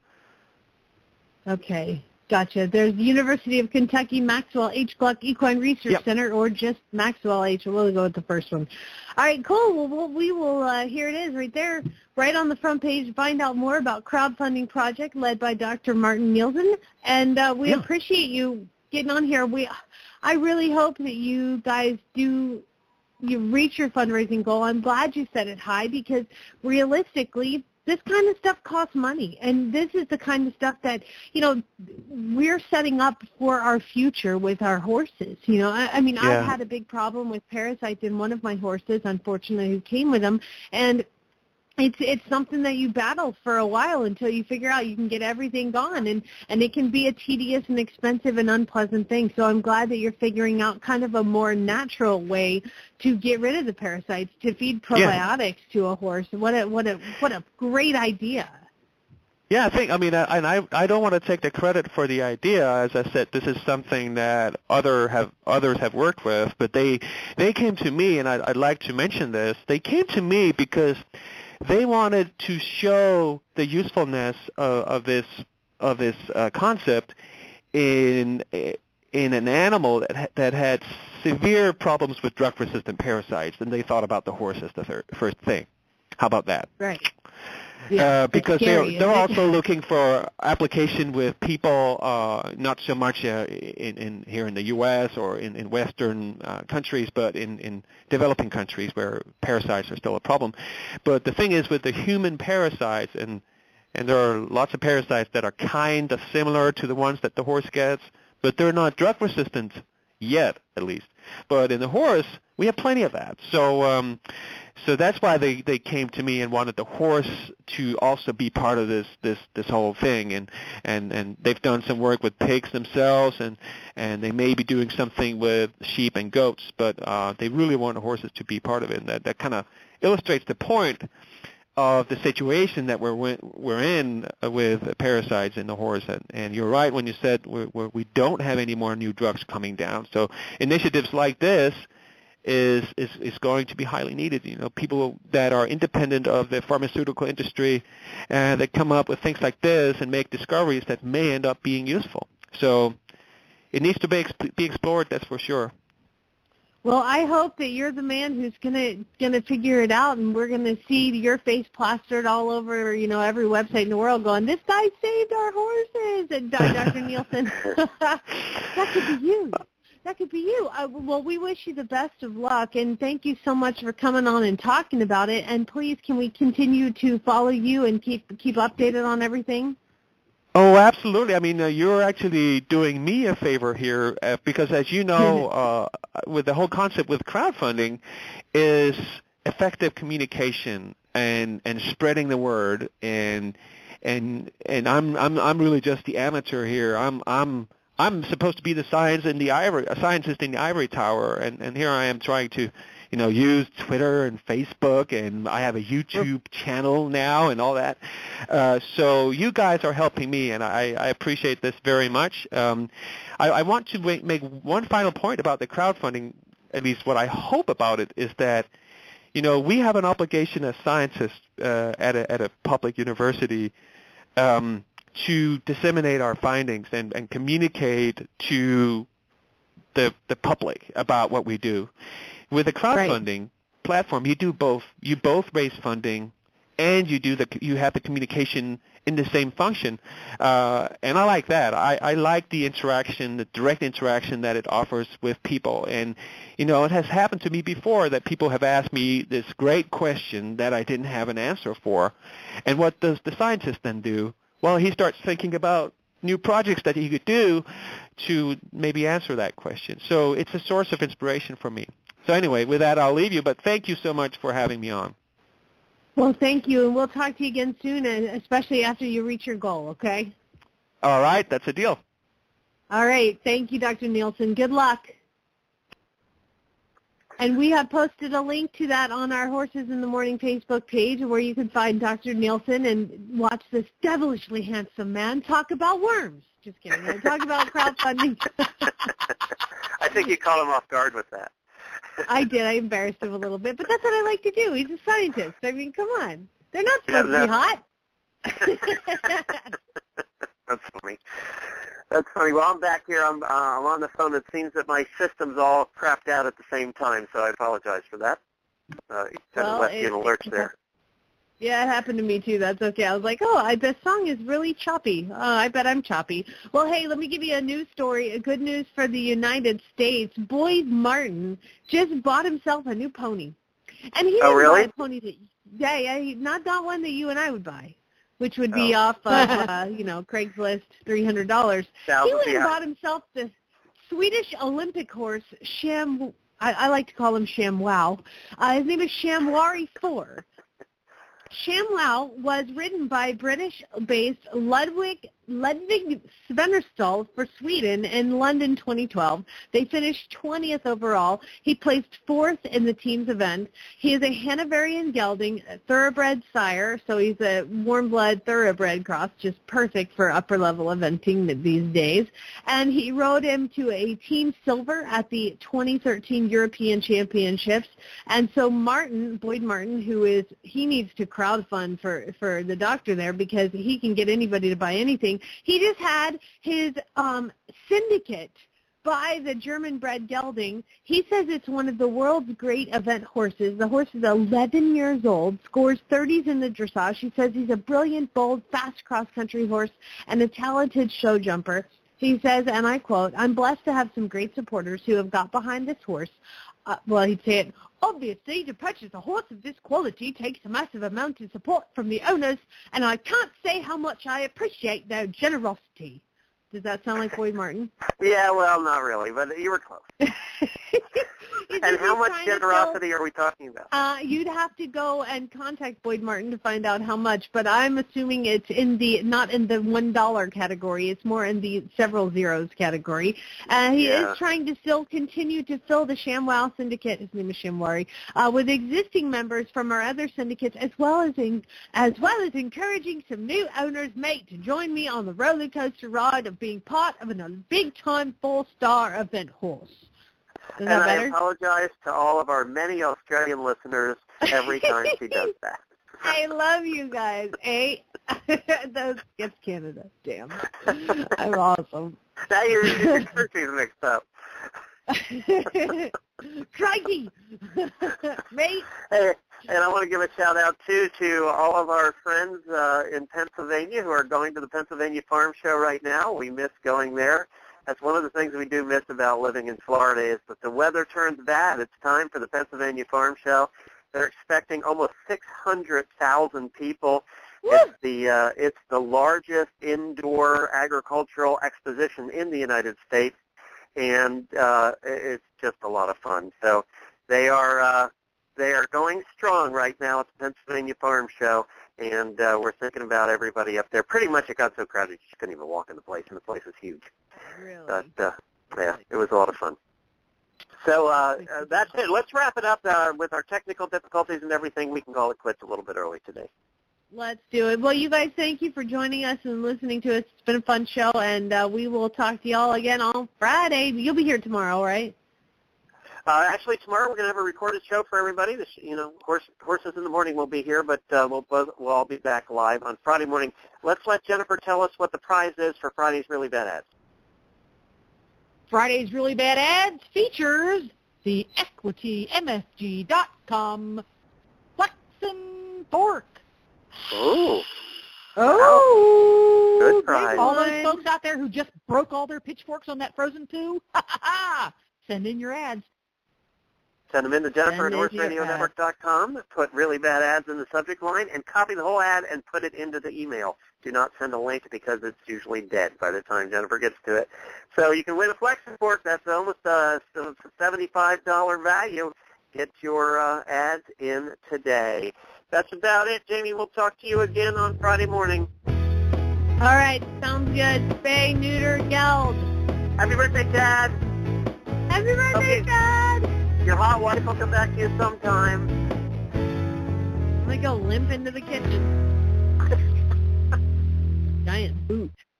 Okay, gotcha. There's the University of Kentucky Maxwell H. Gluck Equine Research Yep. Center, or just Maxwell H. We'll go with the first one. All right, cool. Well, we'll we will, uh, here it is right there, right on the front page. Find out more about crowdfunding project led by Doctor Martin Nielsen. And uh, we Yeah. appreciate you getting on here. We, I really hope that you guys do you reach your fundraising goal. I'm glad you set it high because realistically, this kind of stuff costs money, and this is the kind of stuff that, you know, we're setting up for our future with our horses. You know, I, I mean, Yeah. I've had a big problem with parasites in one of my horses, unfortunately, who came with them, and it's it's something that you battle for a while until you figure out you can get everything gone, and and it can be a tedious and expensive and unpleasant thing. So I'm glad that you're figuring out kind of a more natural way to get rid of the parasites, to feed probiotics to a horse. What a what a what a great idea. Yeah, I think, I mean, I- and I I don't want to take the credit for the idea. As I said, this is something that other have others have worked with, but they they came to me, and I'd, I'd like to mention this. They came to me because they wanted to show the usefulness of, of this of this uh, concept in in an animal that ha- that had severe problems with drug-resistant parasites, and they thought about the horse as the third, first thing. How about that? Right. uh, because scary, they're they're isn't it? also looking for application with people, uh, not so much uh, in, in here in the U S or in, in Western uh, countries, but in, in developing countries where parasites are still a problem. But the thing is, with the human parasites, and and there are lots of parasites that are kind of similar to the ones that the horse gets, but they're not drug resistant yet, at least. But in the horse, we have plenty of that. So um, so that's why they, they came to me and wanted the horse to also be part of this this, this whole thing. And, and, and they've done some work with pigs themselves, and, and they may be doing something with sheep and goats, but uh, they really want the horses to be part of it. And that, that kind of illustrates the point of the situation that we're we're in with parasites in the horse. And, and you're right when you said we're, we're, we don't have any more new drugs coming down. So initiatives like this is, is is going to be highly needed. You know, people that are independent of the pharmaceutical industry and that come up with things like this and make discoveries that may end up being useful. So it needs to be exp- be explored, that's for sure. Well, I hope that you're the man who's gonna gonna figure it out, and we're gonna see your face plastered all over, you know, every website in the world, going, "This guy saved our horses." And Doctor Nielsen, that could be you. That could be you. Uh, well, we wish you the best of luck, and thank you so much for coming on and talking about it. And please, can we continue to follow you and keep keep updated on everything? Oh, absolutely. I mean, uh, you're actually doing me a favor here uh, because, as you know, uh, with the whole concept with crowdfunding is effective communication and, and spreading the word. And and and I'm I'm I'm really just the amateur here. I'm I'm I'm supposed to be the science in the ivory, a scientist in the ivory tower, and, and here I am trying to, you know, use Twitter and Facebook, and I have a YouTube channel now and all that. Uh, so you guys are helping me, and I, I appreciate this very much. Um, I, I want to make, make one final point about the crowdfunding, at least what I hope about it, is that, you know, we have an obligation as scientists uh, at, a, at a public university um, to disseminate our findings and, and communicate to the the public about what we do. With a crowdfunding right. platform, you do both. You both raise funding, and you do the you have the communication in the same function. Uh, and I like that. I, I like the interaction, the direct interaction that it offers with people. And, you know, it has happened to me before that people have asked me this great question that I didn't have an answer for. And what does the scientist then do? Well, he starts thinking about new projects that he could do to maybe answer that question. So it's a source of inspiration for me. So anyway, with that, I'll leave you. But thank you so much for having me on. Well, thank you, and we'll talk to you again soon, and especially after you reach your goal, okay? All right, that's a deal. All right, thank you, Doctor Nielsen. Good luck. And we have posted a link to that on our Horses in the Morning Facebook page where you can find Doctor Nielsen and watch this devilishly handsome man talk about worms. Just kidding. I talk about crowdfunding. I think you caught him off guard with that. I did. I embarrassed him a little bit, but that's what I like to do. He's a scientist. I mean, come on. They're not supposed Yeah, to be hot. That's funny. That's funny. Well, I'm back here. I'm, uh, I'm on the phone. It seems that my system's all crapped out at the same time, so I apologize for that. Uh, you kind Well, of left it- you an alert there. Yeah, it happened to me too. That's okay. I was like, oh, I, this song is really choppy. Oh, I bet I'm choppy. Well, hey, let me give you a news story. A good news for the United States. Boyd Martin just bought himself a new pony. And he Oh, didn't really? buy a pony that, yeah, yeah, he- not that one that you and I would buy, which would be Oh. off of, uh, you know, Craigslist, three hundred dollars. He Thousands, went and yeah. bought himself the Swedish Olympic horse, Sham, I, I like to call him ShamWow. Uh, his name is Shamwari four. ShamWow was written by British-based Ludwig Ludwig Svennerstall for Sweden in London twenty twelve. They finished twentieth overall. He placed fourth in the team's event. He is a Hanoverian gelding, a thoroughbred sire, so he's a warm-blood thoroughbred cross, just perfect for upper-level eventing these days. And he rode him to a team silver at the twenty thirteen European Championships. And so Martin, Boyd Martin, who is, he needs to crowdfund for, for the doctor there because he can get anybody to buy anything. He just had his um, syndicate buy the German-bred gelding. He says it's one of the world's great event horses. The horse is eleven years old, scores thirties in the dressage. He says he's a brilliant, bold, fast cross-country horse and a talented show jumper. He says, and I quote, "I'm blessed to have some great supporters who have got behind this horse." Uh, well, he'd say it, "Obviously, to purchase a horse of this quality takes a massive amount of support from the owners, and I can't say how much I appreciate their generosity." Does that sound like Boyd Martin? Yeah, well, not really, but you were close. And how much generosity are we talking about? Uh, you'd have to go and contact Boyd Martin to find out how much, but I'm assuming it's in the not in the one dollar category. It's more in the several zeros category. Uh, he Yeah. is trying to still continue to fill the ShamWow syndicate. His name is Shamwari, uh, with existing members from our other syndicates, as well as in, as well as encouraging some new owners, mate, to join me on the roller coaster ride of being part of a big-time four-star event horse. Is And that I better? apologize to all of our many Australian listeners every time she does that. I love you guys. Eh? Those it's Canada. Damn. I'm awesome. Now you're getting your countries mixed up. Crikey. Mate. Hey, and I want to give a shout out too to all of our friends uh, in Pennsylvania who are going to the Pennsylvania Farm Show right now. We miss going there. That's one of the things we do miss about living in Florida is that the weather turns bad. It's time for the Pennsylvania Farm Show. They're expecting almost six hundred thousand people. It's the uh, it's the largest indoor agricultural exposition in the United States, and uh, it's just a lot of fun. So they are uh, they are going strong right now at the Pennsylvania Farm Show, and uh, we're thinking about everybody up there. Pretty much it got so crowded you just couldn't even walk in the place, and the place was huge. Really? But uh, yeah, it was a lot of fun. So uh, uh, that's it. Let's wrap it up uh, with our technical difficulties and everything. We can call it quits a little bit early today. Let's do it. Well, you guys, thank you for joining us and listening to us. It's been a fun show, and uh, we will talk to y'all again on Friday. You'll be here tomorrow, right? Uh, actually, tomorrow we're going to have a recorded show for everybody. This, you know, horse, Horses in the Morning will be here, but uh, we'll, both, we'll all be back live on Friday morning. Let's let Jennifer tell us what the prize is for Friday's Really Bad Ads. Friday's Really Bad Ads features the equity M F G dot com Flex and Fork. Oh. Oh, good prize. All those folks out there who just broke all their pitchforks on that Frozen two, send in your ads. Send them in to Jennifer at Send in horse your radio network dot com. Put really bad ads in the subject line and copy the whole ad and put it into the email. Do not send a link because it's usually dead by the time Jennifer gets to it. So you can win a Flex Support. That's almost a seventy-five dollars value. Get your uh, ads in today. That's about it. Jamie, we'll talk to you again on Friday morning. All right, sounds good. Spay, neuter, geld. Happy birthday, Dad. Happy birthday, Okay. Dad. Your hot wife will come back to you sometime. I'm going to go limp into the kitchen. Giant boot.